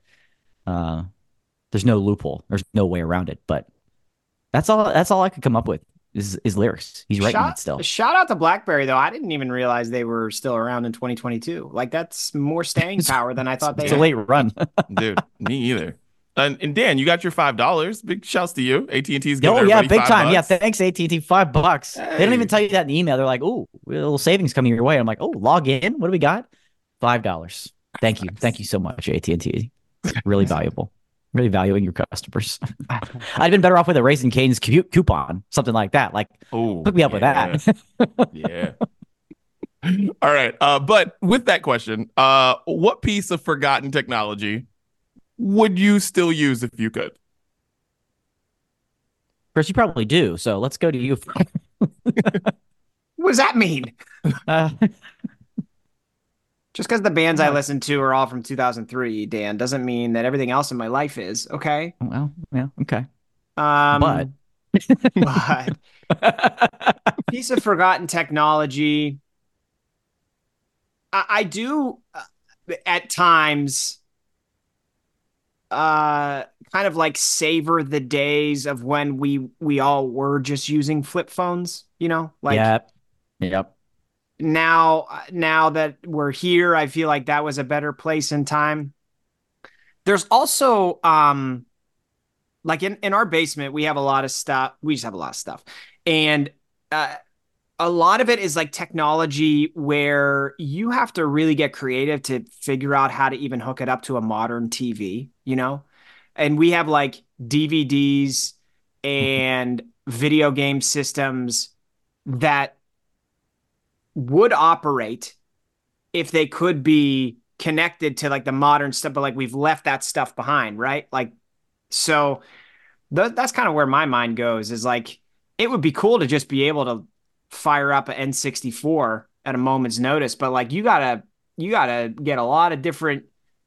there's no loophole. There's no way around it. But that's all I could come up with is lyrics. He's writing it still. Shout out to BlackBerry though. I didn't even realize they were still around in 2022. Like that's more staying power than I thought they It's a had. late run. Dude, me either. And Dan, you got your $5. Big shouts to you. AT&T's giving Oh yeah, everybody big time. $5. Yeah, thanks AT&T. $5. They don't even Hey. tell you that in the email. They're like, "Oh, a little savings coming your way." I'm like, "Oh, log in. What do we got? $5. Thank you. Thank you so much, AT&T. Really valuable. Really valuing your customers. I'd been better off with a Raising Cane's coupon, something like that. Like, Oh, hook me up with yeah. that. Yeah. All right. But with that question, what piece of forgotten technology would you still use if you could? Chris, you probably do. So let's go to you. What does that mean? Uh, Just because the bands I listen to are all from 2003, Dan, doesn't mean that everything else in my life is, okay? well, yeah, okay. But Um, but piece of forgotten technology. I do at times kind of like savor the days of when we all were just using flip phones, you know? Like yep, yep. now that we're here, I feel like that was a better place in time. There's also like in our basement, we have a lot of stuff. We just have a lot of stuff. And uh a lot of it is like technology where you have to really get creative to figure out how to even hook it up to a modern TV, you know? And we have like DVDs and video game systems that would operate if they could be connected to like the modern stuff, but like we've left that stuff behind, right? Like, so that's kind of where my mind goes is like, it would be cool to just be able to fire up an N64 at a moment's notice, but like you gotta get a lot of different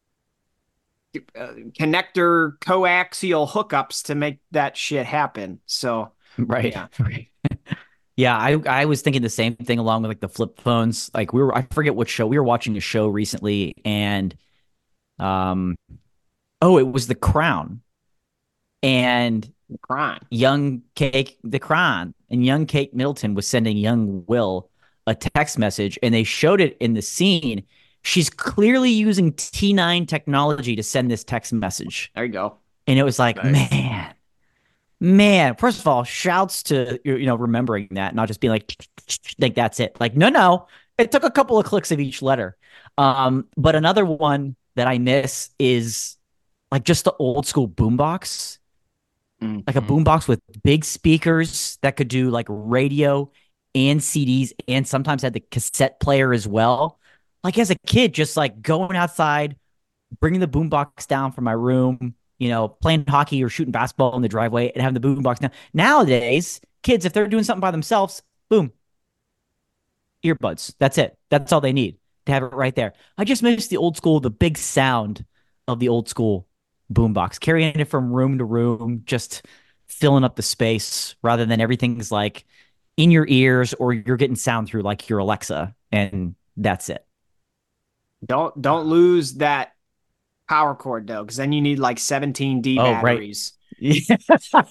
connector coaxial hookups to make that shit happen. So Right. yeah, Right. Yeah, I was thinking the same thing along with like the flip phones. Like I forget what show we were watching a show recently, and um oh, it was The Crown. And crime. The Crown, and young Kate Middleton was sending young Will a text message, and they showed it in the scene. She's clearly using T9 technology to send this text message. There you go. And it was like, Nice. man, first of all, shouts to remembering that, not just being like that's it. Like, no, it took a couple of clicks of each letter. But another one that I miss is like just the old school boombox, like a boombox with big speakers that could do like radio and CDs, and sometimes had the cassette player as well. Like as a kid, just like going outside, bringing the boombox down from my room, playing hockey or shooting basketball in the driveway and having the boombox down. Nowadays, kids, if they're doing something by themselves, boom, earbuds. That's it. That's all they need to have it right there. I just miss the old school, the big sound of the old school boombox, carrying it from room to room, just filling up the space rather than everything's like in your ears or you're getting sound through like your Alexa and that's it. Don't lose that power cord though, because then you need like 17D Oh, batteries. Right. Yeah,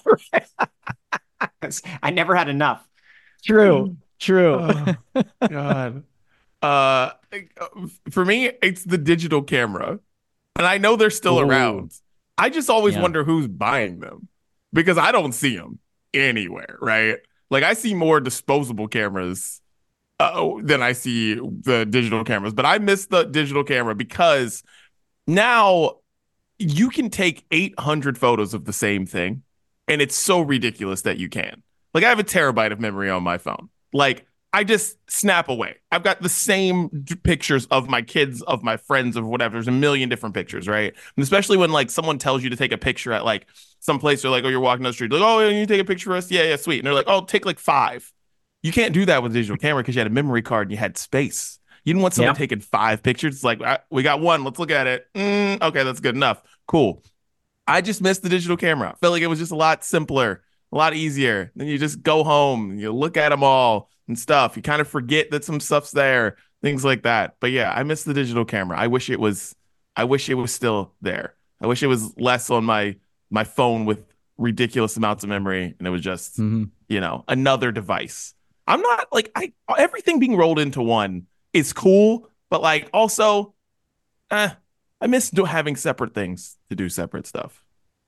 right. I never had enough. True. Oh, God. Uh, for me, it's the digital camera, and I know they're still Ooh. around. I just always Yeah. wonder who's buying them because I don't see them anywhere, right? Like I see more disposable cameras than I see the digital cameras, but I miss the digital camera because now you can take 800 photos of the same thing, and it's so ridiculous that you can. Like I have a terabyte of memory on my phone. Like I just snap away. I've got the same pictures of my kids, of my friends, of whatever. There's a million different pictures, right? And especially when like someone tells you to take a picture at like some place, they're like, oh, you're walking down the street, like, oh, you take a picture of us? Yeah, yeah, sweet. And they're like, oh, take like 5. You can't do that with a digital camera because you had a memory card and you had space. You didn't want someone taking 5 pictures. It's like, we got one. Let's look at it. Okay, that's good enough. Cool. I just missed the digital camera. I felt like it was just a lot simpler, a lot easier. Then you just go home and you look at them all and stuff. You kind of forget that some stuff's there, things like that. But yeah, I miss the digital camera. I wish it was still there. I wish it was less on my phone with ridiculous amounts of memory and it was just, another device. I'm not like everything being rolled into one is cool, but like also I miss having separate things to do separate stuff.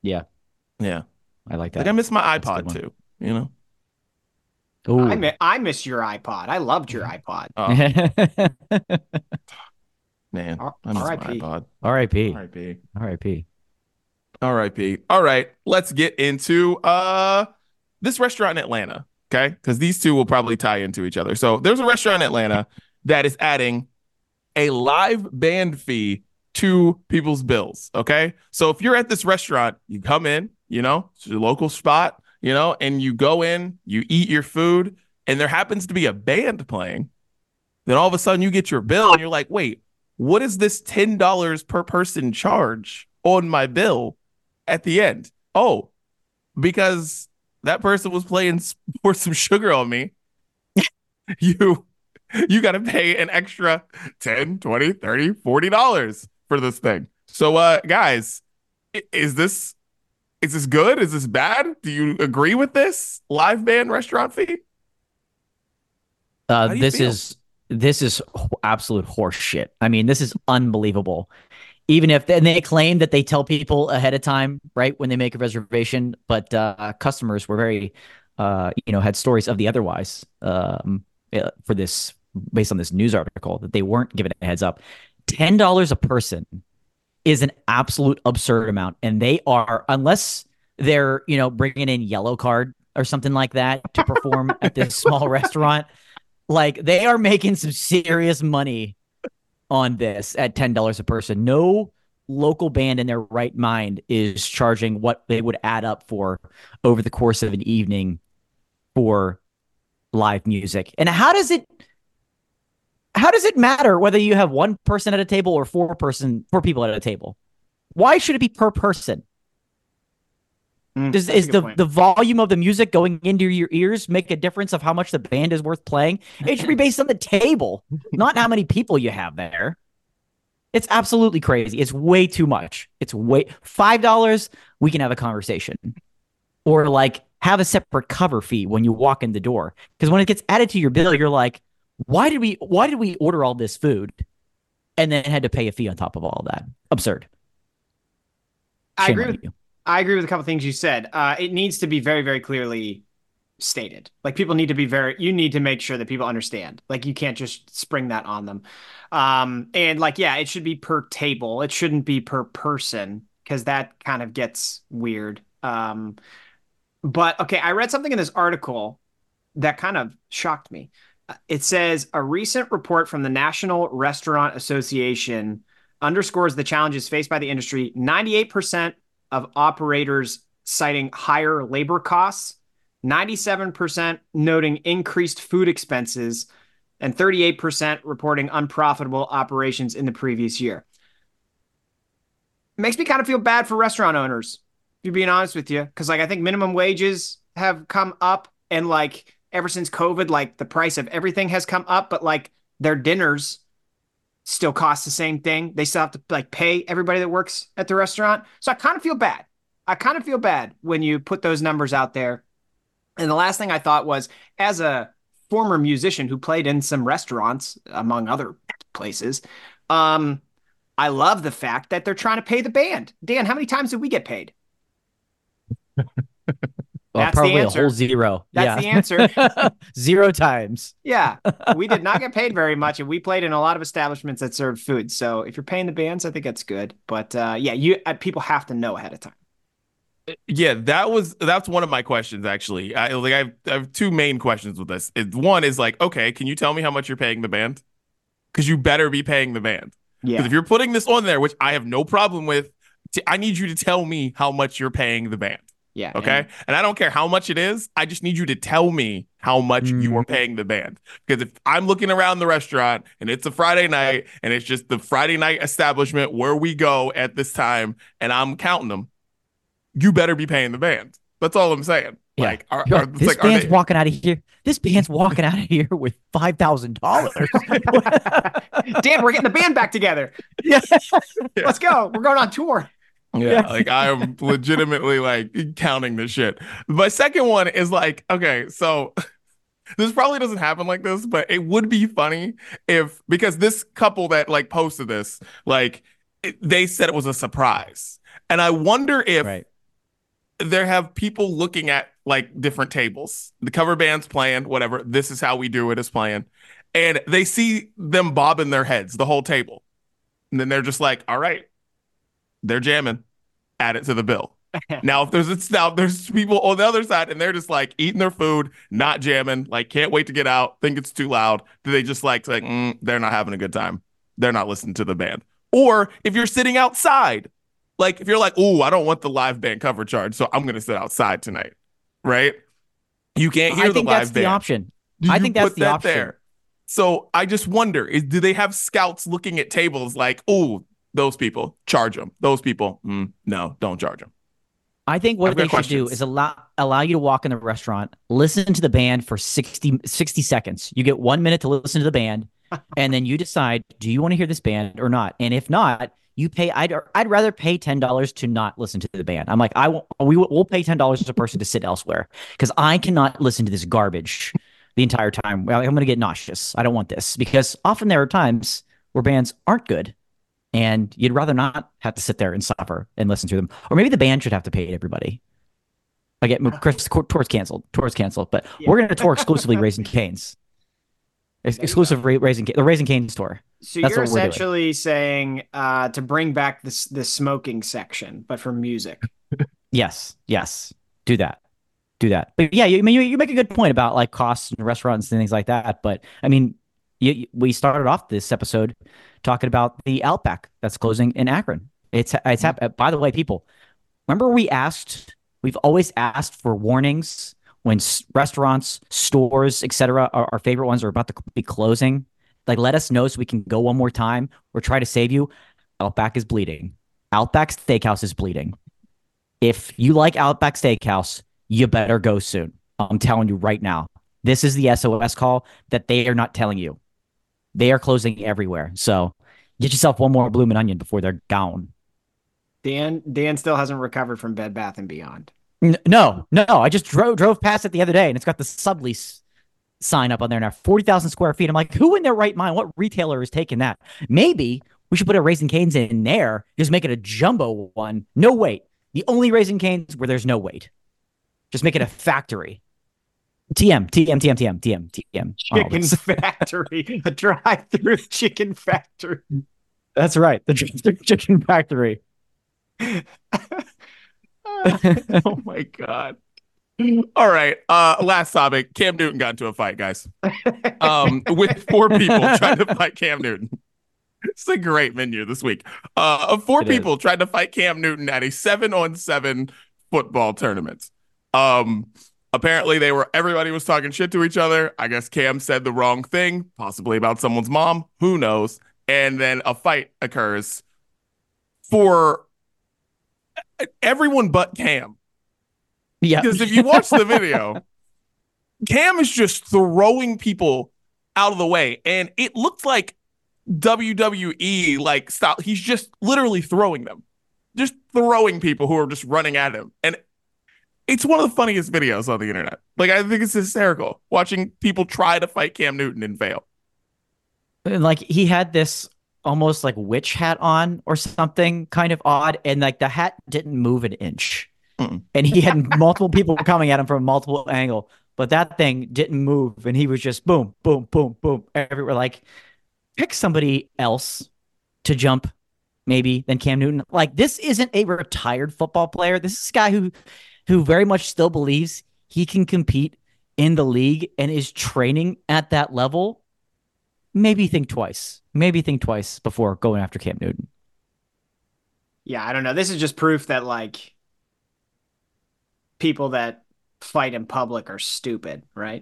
Yeah, Yeah. I like Like that. I miss my That's a good iPod one. too, you know? Ooh. I miss your iPod. I loved your iPod. Oh, man. I miss my R.I.P. iPod. R.I.P. R.I.P. R.I.P. R.I.P. All right, let's get into this restaurant in Atlanta, okay? Because these two will probably tie into each other. So there's a restaurant in Atlanta that is adding a live band fee to people's bills, okay? So if you're at this restaurant, you come in, you know, it's your local spot, you know, and you go in, you eat your food, and there happens to be a band playing, then all of a sudden you get your bill and you're like, wait, what is this $10 per person charge on my bill at the end? Oh, because that person was playing Pour Some Sugar on Me. You you got to pay an extra 10, 20, 30, $40 for this thing. So guys, is this good? Is this bad? Do you agree with this live band restaurant fee? How do you This feel? is absolute horse shit. I mean, this is unbelievable. Even if and they claim that they tell people ahead of time, right, when they make a reservation, but customers were very, had stories of the otherwise for this based on this news article that they weren't given a heads up. $10 a person is an absolute absurd amount, and they are unless they're bringing in yellow card or something like that to perform at this small restaurant. Like they are making some serious money on this at $10 a person. No local band in their right mind is charging what they would add up for over the course of an evening for live music. And how does it matter whether you have one person at a table or four people at a table? Why should it be per person? Is the volume of the music going into your ears make a difference of how much the band is worth playing? It should be based on the table, not how many people you have there. It's absolutely crazy. It's way too much. It's way $5. We can have a conversation, or like have a separate cover fee when you walk in the door. Because when it gets added to your bill, you're like, why did we order all this food, and then had to pay a fee on top of all of that? Absurd. I Shame agree on with you. I agree with a couple things you said. It needs to be very, very clearly stated. Like people need to be you need to make sure that people understand. Like you can't just spring that on them. And like, yeah, it should be per table. It shouldn't be per person because that kind of gets weird. But okay, I read something in this article that kind of shocked me. It says a recent report from the National Restaurant Association underscores the challenges faced by the industry. 98% of operators citing higher labor costs, 97% noting increased food expenses, and 38% reporting unprofitable operations in the previous year. It makes me kind of feel bad for restaurant owners, to be being honest with you, because like I think minimum wages have come up, and like ever since COVID, like the price of everything has come up, but like their dinners still cost the same thing. They still have to like pay everybody that works at the restaurant. So I kind of feel bad. I kind of feel bad when you put those numbers out there. And the last thing I thought was, as a former musician who played in some restaurants, among other places, I love the fact that they're trying to pay the band. Dan, how many times did we get paid? Well, probably a whole zero. That's the answer. 0 times. Yeah, we did not get paid very much, and we played in a lot of establishments that served food. So if you're paying the bands, I think that's good. But yeah, people have to know ahead of time. Yeah, that's one of my questions actually. I have two main questions with this. One is like, okay, can you tell me how much you're paying the band? Because you better be paying the band. Yeah. Because if you're putting this on there, which I have no problem with, I need you to tell me how much you're paying the band. Yeah. Okay. And I don't care how much it is. I just need you to tell me how much you are paying the band. Because if I'm looking around the restaurant and it's a Friday night and it's just the Friday night establishment where we go at this time and I'm counting them, you better be paying the band. That's all I'm saying. Yeah. Like, this band's walking out of here. This band's walking out of here with $5,000. Dan, we're getting the band back together. Yeah. Let's go. We're going on tour. Yeah, like I am legitimately like counting this shit. My second one is like, okay, so this probably doesn't happen like this, but it would be funny if, because this couple that like posted this, like they said it was a surprise. And I wonder if they have people looking at like different tables. The cover band's playing, whatever. This is how we do it is playing. And they see them bobbing their heads, the whole table. And then they're just like, all right, they're jamming. Add it to the bill. Now, if there's people on the other side and they're just like eating their food, not jamming, like can't wait to get out, think it's too loud. Do they just like they're not having a good time? They're not listening to the band. Or if you're sitting outside, like if you're like, oh, I don't want the live band cover charge, so I'm gonna sit outside tonight, right? You can't hear the live band. I think that's the option. I think that's the option there. So I just wonder, do they have scouts looking at tables like, oh, those people, charge them. Those people, no, don't charge them. I think what they should do is allow you to walk in the restaurant, listen to the band for 60 seconds. You get 1 minute to listen to the band, and then you decide, do you want to hear this band or not? And if not, you pay. I'd rather pay $10 to not listen to the band. I'm like, we'll pay $10 a person to sit elsewhere because I cannot listen to this garbage the entire time. I'm going to get nauseous. I don't want this because often there are times where bands aren't good. And you'd rather not have to sit there and suffer and listen to them. Or maybe the band should have to pay everybody. I get Chris, tour's canceled. But we're going to tour exclusively Raising Cane's. Exclusive the Raising Cane's tour. So you're essentially saying to bring back the smoking section, but for music. Yes. Do that. But yeah, you make a good point about like costs and restaurants and things like that. But I mean, we started off this episode talking about the Outback that's closing in Akron. It's by the way, people, remember we've always asked for warnings when restaurants, stores, etc. Our favorite ones are about to be closing. Like, let us know so we can go one more time or try to save you. Outback is bleeding. Outback Steakhouse is bleeding. If you like Outback Steakhouse, you better go soon. I'm telling you right now. This is the SOS call that they are not telling you. They are closing everywhere. So get yourself one more Bloomin' Onion before they're gone. Dan still hasn't recovered from Bed Bath & Beyond. No. I just drove past it the other day, and it's got the sublease sign up on there now. 40,000 square feet. I'm like, who in their right mind? What retailer is taking that? Maybe we should put a Raising Cane's in there. Just make it a jumbo one. No wait. The only Raising Cane's where there's no wait. Just make it a factory. TM. Chicken factory. A drive-through chicken factory. That's right. The drive-through chicken factory. Oh my God. All right. Last topic. Cam Newton got into a fight, guys. With 4 people trying to fight Cam Newton. It's a great menu this week. 4 people tried to fight Cam Newton at a 7-on-7 football tournament. Apparently everybody was talking shit to each other. I guess Cam said the wrong thing, possibly about someone's mom. Who knows? And then a fight occurs for everyone but Cam. Yeah. Because if you watch the video, Cam is just throwing people out of the way. And it looked like WWE like style. He's just literally throwing them. Just throwing people who are just running at him. And it's one of the funniest videos on the internet. Like, I think it's hysterical watching people try to fight Cam Newton and fail. And like, he had this almost like witch hat on or something kind of odd. And like the hat didn't move an inch. And he had multiple people coming at him from multiple angle, but that thing didn't move. And he was just boom, boom, boom, boom everywhere. Like, pick somebody else to jump maybe than Cam Newton. Like, this isn't a retired football player. This is a guy who very much still believes he can compete in the league and is training at that level. Maybe think twice before going after Cam Newton. Yeah, I don't know. This is just proof that like people that fight in public are stupid, right?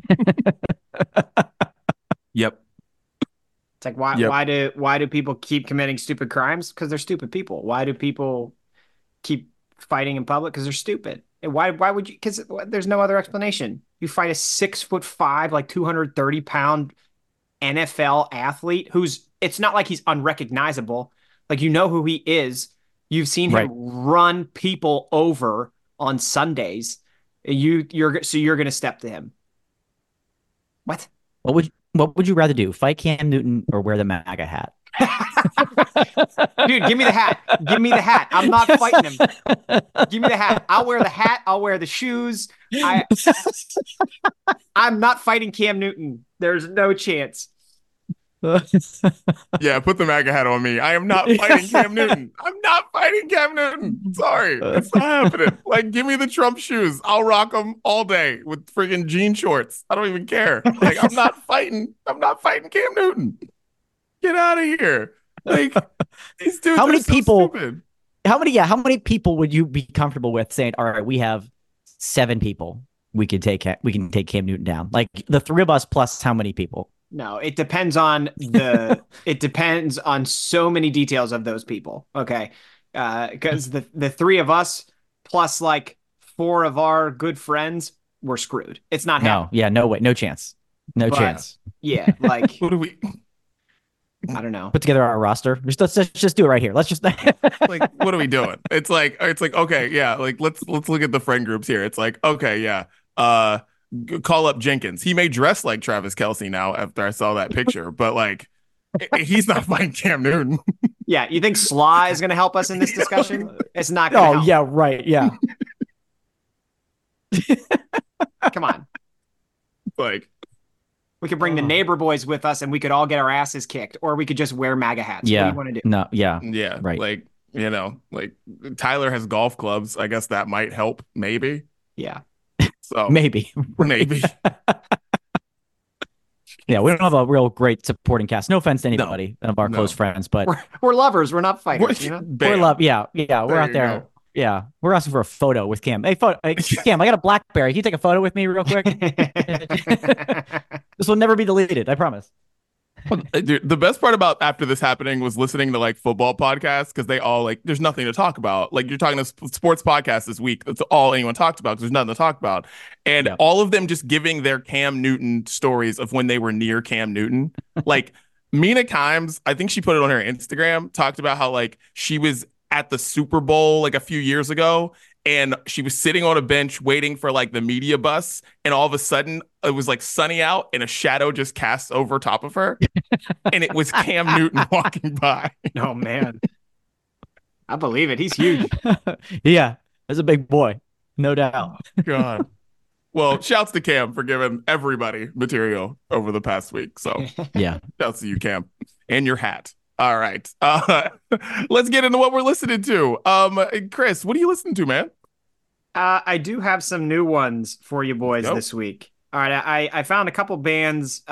Yep. It's like why do people keep committing stupid crimes? Because they're stupid people. Why do people keep fighting in public? Because they're stupid. And why would you? Because there's no other explanation. You fight a 6'5", like 230-pound NFL athlete who's, it's not like he's unrecognizable. Like, you know who he is. You've seen him run people over on Sundays. You're going to step to him. What? What would you rather do? Fight Cam Newton or wear the MAGA hat? Dude, give me the hat. Give me the hat. I'm not fighting him. Give me the hat. I'll wear the hat. I'll wear the shoes. I'm not fighting Cam Newton. There's no chance. Yeah, put the MAGA hat on me. I am not fighting Cam Newton. I'm not fighting Cam Newton. Sorry, it's not happening. Like, give me the Trump shoes. I'll rock them all day with friggin' jean shorts. I don't even care. Like, I'm not fighting. I'm not fighting Cam Newton. Get out of here. Like, these dudes how are many so people? Stupid. How many people would you be comfortable with saying, all right, we have 7 people. We can take Cam Newton down. Like the 3 of us plus how many people? No, it depends on it depends on so many details of those people. Okay. Because the 3 of us plus like 4 of our good friends, we're screwed. It's not happening. Yeah, no way, no chance. No chance. Yeah, like what do we I don't know. Put together our roster. Let's just do it right here. Let's just like what are we doing? It's like okay, yeah, like let's look at the friend groups here. It's like, okay, yeah. Call up Jenkins. He may dress like Travis Kelce now after I saw that picture, but like he's not fighting Cam Newton. Yeah, you think Sly is going to help us in this discussion? It's not going to help. Yeah, right. Yeah. Come on. Like we could bring the neighbor boys with us and we could all get our asses kicked, or we could just wear MAGA hats. Yeah. What do you want to do? No, yeah. Yeah. Right. Like, like Tyler has golf clubs. I guess that might help, maybe. Yeah. So maybe. Maybe. Yeah, we don't have a real great supporting cast. No offense to anybody of our close friends, but we're lovers. We're not fighters. We're love. Yeah. We're out there. Go. Yeah, we're asking for a photo with Cam. Hey, Cam, I got a BlackBerry. Can you take a photo with me real quick? This will never be deleted. I promise. Dude, the best part about after this happening was listening to like football podcasts because they all like there's nothing to talk about. Like you're talking to sports podcasts this week. That's all anyone talked about because there's nothing to talk about. And all of them just giving their Cam Newton stories of when they were near Cam Newton. Like Mina Kimes, I think she put it on her Instagram, talked about how like she was at the Super Bowl like a few years ago and she was sitting on a bench waiting for like the media bus and all of a sudden it was like sunny out and a shadow just cast over top of her and it was Cam Newton walking by. Oh man, I believe it. He's huge. Yeah, that's a big boy, no doubt. God. Well, shouts to Cam for giving everybody material over the past week. So yeah, shouts to you, Cam, and your hat. All right. Let's get into what we're listening to. Chris, what are you listening to, man? I do have some new ones for you boys this week. All right. I found a couple bands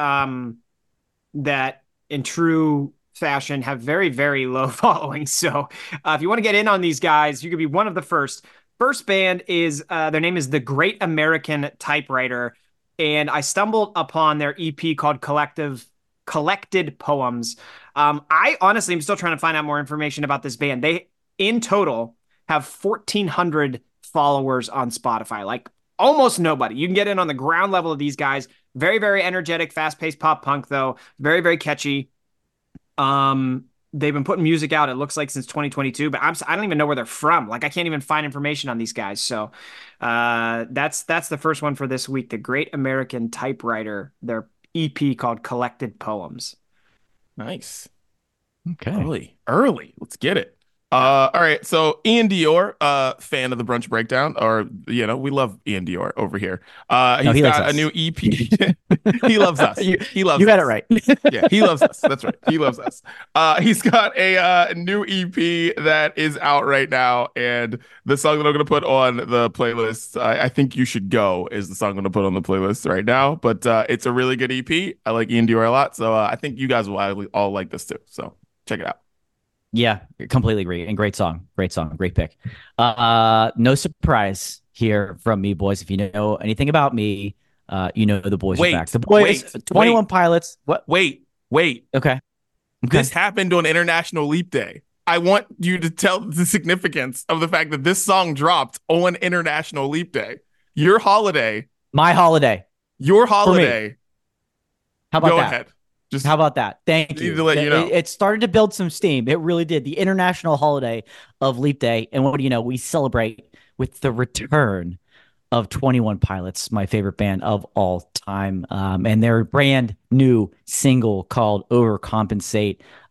that in true fashion have very, very low followings. So if you want to get in on these guys, you could be one of the first. First band is their name is The Great American Typewriter. And I stumbled upon their EP called Collected Poems. I honestly am still trying to find out more information about this band. They, in total, have 1,400 followers on Spotify. Like almost nobody. You can get in on the ground level of these guys. Very, very energetic, fast-paced pop punk, though. Very, very catchy. They've been putting music out, it looks like, since 2022, but I don't even know where they're from. Like, I can't even find information on these guys. So that's the first one for this week. The Great American Typewriter, their EP called Collected Poems. Nice. Okay. Early. Let's get it. All right. So Ian Dior, fan of the Brunch Breakdown, or we love Ian Dior over here. He's got a new EP. He loves us. He loves. You got us. it right. Yeah, he loves us. That's right. He loves us. He's got a new EP that is out right now, and the song that I'm going to put on the playlist, I think you should go, is the song I'm going to put on the playlist right now. But it's a really good EP. I like Ian Dior a lot, so I think you guys will all like this too. So check it out. Yeah, completely agree. And great song, great pick. No surprise here from me, boys. If you know anything about me, the boys are back. The boys, 21 Pilots. What? Wait. Okay. This happened on International Leap Day. I want you to tell the significance of the fact that this song dropped on International Leap Day. Your holiday. My holiday. Your holiday. How about that? Go ahead. How about that? Thank you. To let you know. It started to build some steam. It really did. The international holiday of Leap Day. And what do you know? We celebrate with the return of 21 Pilots, my favorite band of all time. And their brand new single called Overcompensate.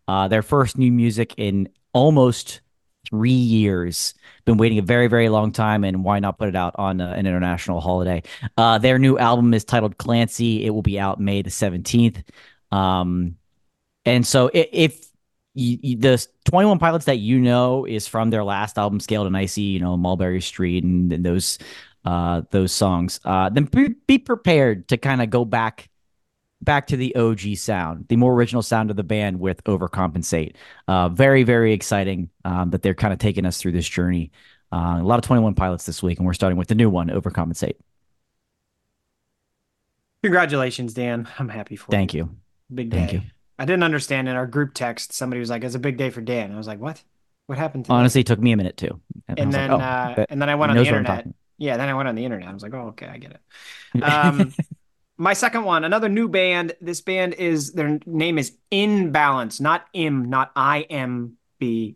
Their first new music in almost 3 years. Been waiting a very, very long time, and why not put it out on an international holiday? Their new album is titled Clancy. It will be out May the 17th. Um, and so if the 21 Pilots that you know is from their last album, Scaled and Icy, Mulberry Street and those songs, then be prepared to kind of go back to the OG sound, the more original sound of the band with Overcompensate. Very, very exciting that they're kind of taking us through this journey. A lot of 21 Pilots this week, and we're starting with the new one, Overcompensate. Congratulations, Dan. I'm happy for Thank you. you. Big day. Thank you. I didn't understand in our group text. Somebody was like, "It's a big day for Dan." I was like, "What? What happened today?" Honestly, it took me a minute too. And then, and then I went on the internet. Yeah, then I went on the internet. I was like, "Oh, okay, I get it." My second one, another new band. This band their name is In Balance, not not IMB.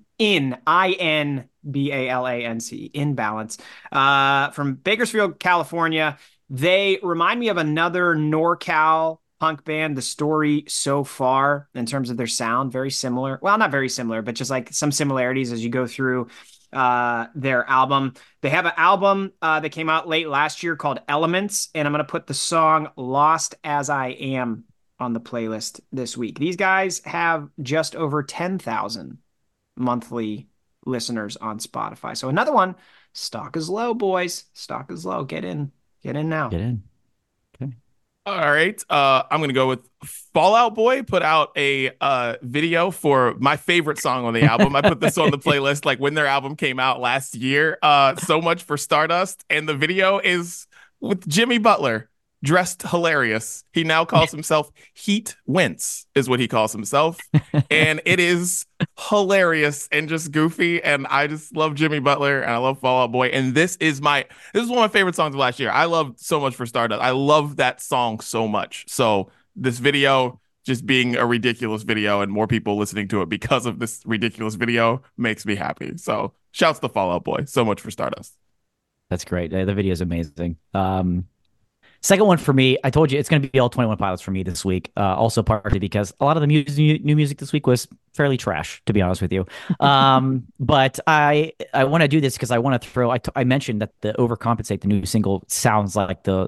INBALANCE. In Balance. From Bakersfield, California. They remind me of another NorCal punk band, The Story So Far, in terms of their sound. Very similar. Well, not very similar, but just like some similarities as you go through their album. They have an album that came out late last year called Elements, and I'm going to put the song Lost As I Am on the playlist this week. These guys have just over 10,000 monthly listeners on Spotify. So another one, stock is low, boys. Stock is low. Get in. Get in now. Get in. Okay. All right. I'm gonna go with Fall Out Boy. Put out a video for my favorite song on the album. I put this on the playlist like when their album came out last year. So Much for Stardust, and the video is with Jimmy Butler dressed hilarious. He now calls himself Heat Wentz, is what he calls himself, and it is hilarious and just goofy. And I just love Jimmy Butler and I love Fall Out Boy. And this is one of my favorite songs of last year. I love So Much for Stardust. I love that song so much. So this video just being a ridiculous video and more people listening to it because of this ridiculous video makes me happy. So shouts to Fall Out Boy. So Much for Stardust. That's great. The video is amazing. Second one for me, I told you it's going to be all 21 Pilots for me this week. Also partly because a lot of the new music this week was fairly trash, to be honest with you. But I want to do this because I want to throw. I mentioned that the Overcompensate, the new single, sounds like the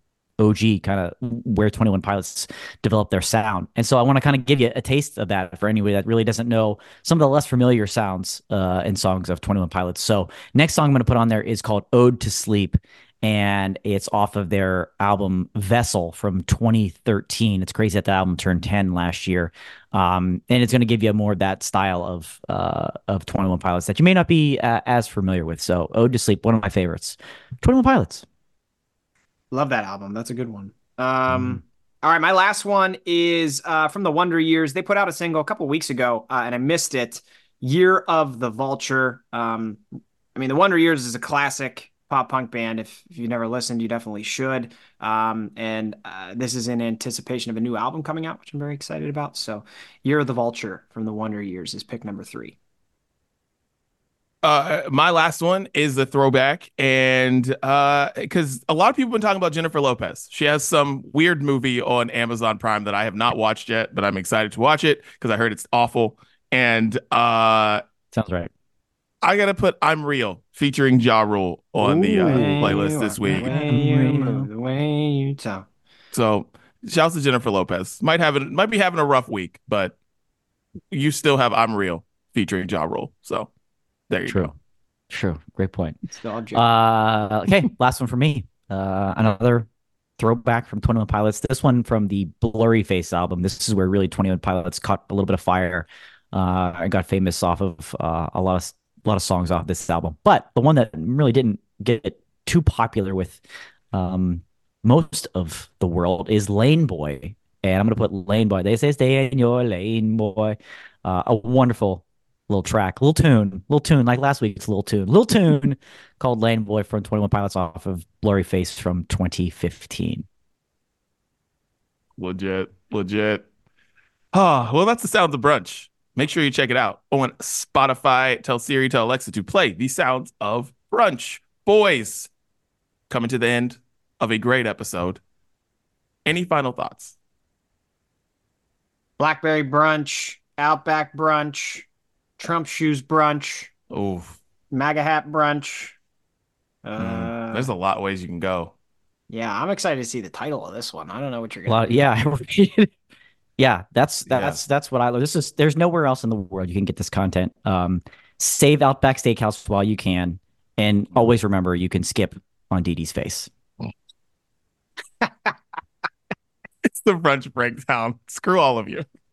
OG kind of where 21 Pilots developed their sound, and so I want to kind of give you a taste of that for anybody that really doesn't know some of the less familiar sounds and songs of 21 Pilots. So next song I'm going to put on there is called "Ode to Sleep." And it's off of their album Vessel from 2013. It's crazy that the album turned 10 last year. And it's going to give you more of that style of 21 Pilots that you may not be as familiar with. So Ode to Sleep, one of my favorites. 21 Pilots. Love that album. That's a good one. All right, my last one is from the Wonder Years. They put out a single a couple weeks ago, and I missed it. Year of the Vulture. The Wonder Years is a classic pop punk band. If you've never listened, you definitely should. This is in anticipation of a new album coming out, which I'm very excited about. So Year of the Vulture from the Wonder Years is pick number 3. My last one is the throwback, and because a lot of people have been talking about Jennifer Lopez. She has some weird movie on Amazon Prime that I have not watched yet, but I'm excited to watch it because I heard it's awful. And sounds right. I gotta put "I'm Real" featuring Ja Rule on the playlist this week. The way you talk. So, shouts to Jennifer Lopez. Might be having a rough week, but you still have "I'm Real" featuring Ja Rule. So, there you go. True. Great point. Okay, last one for me. Another throwback from 21 Pilots. This one from the Blurry Face album. This is where really 21 Pilots caught a little bit of fire. I got famous off of a lot of songs off this album, but the one that really didn't get too popular with most of the world is Lane Boy, and I'm gonna put Lane Boy. They say stay in your lane, boy. A wonderful little track, little tune like last week's little tune called Lane Boy from 21 Pilots off of Blurry Face from 2015. Legit. Oh, well, that's the sounds of brunch. Make sure you check it out on Spotify. Tell Siri, tell Alexa to play the sounds of brunch. Boys, coming to the end of a great episode. Any final thoughts? Blackberry brunch, Outback brunch, Trump shoes brunch, Oof. MAGA hat brunch. There's a lot of ways you can go. Yeah, I'm excited to see the title of this one. I don't know what you're A gonna lot, do. yeah. Yeah, Yeah. that's what I love. There's nowhere else in the world you can get this content. Save Outback Steakhouse while you can, and always remember you can skip on Dee Dee's face. It's the brunch breakdown. Screw all of you.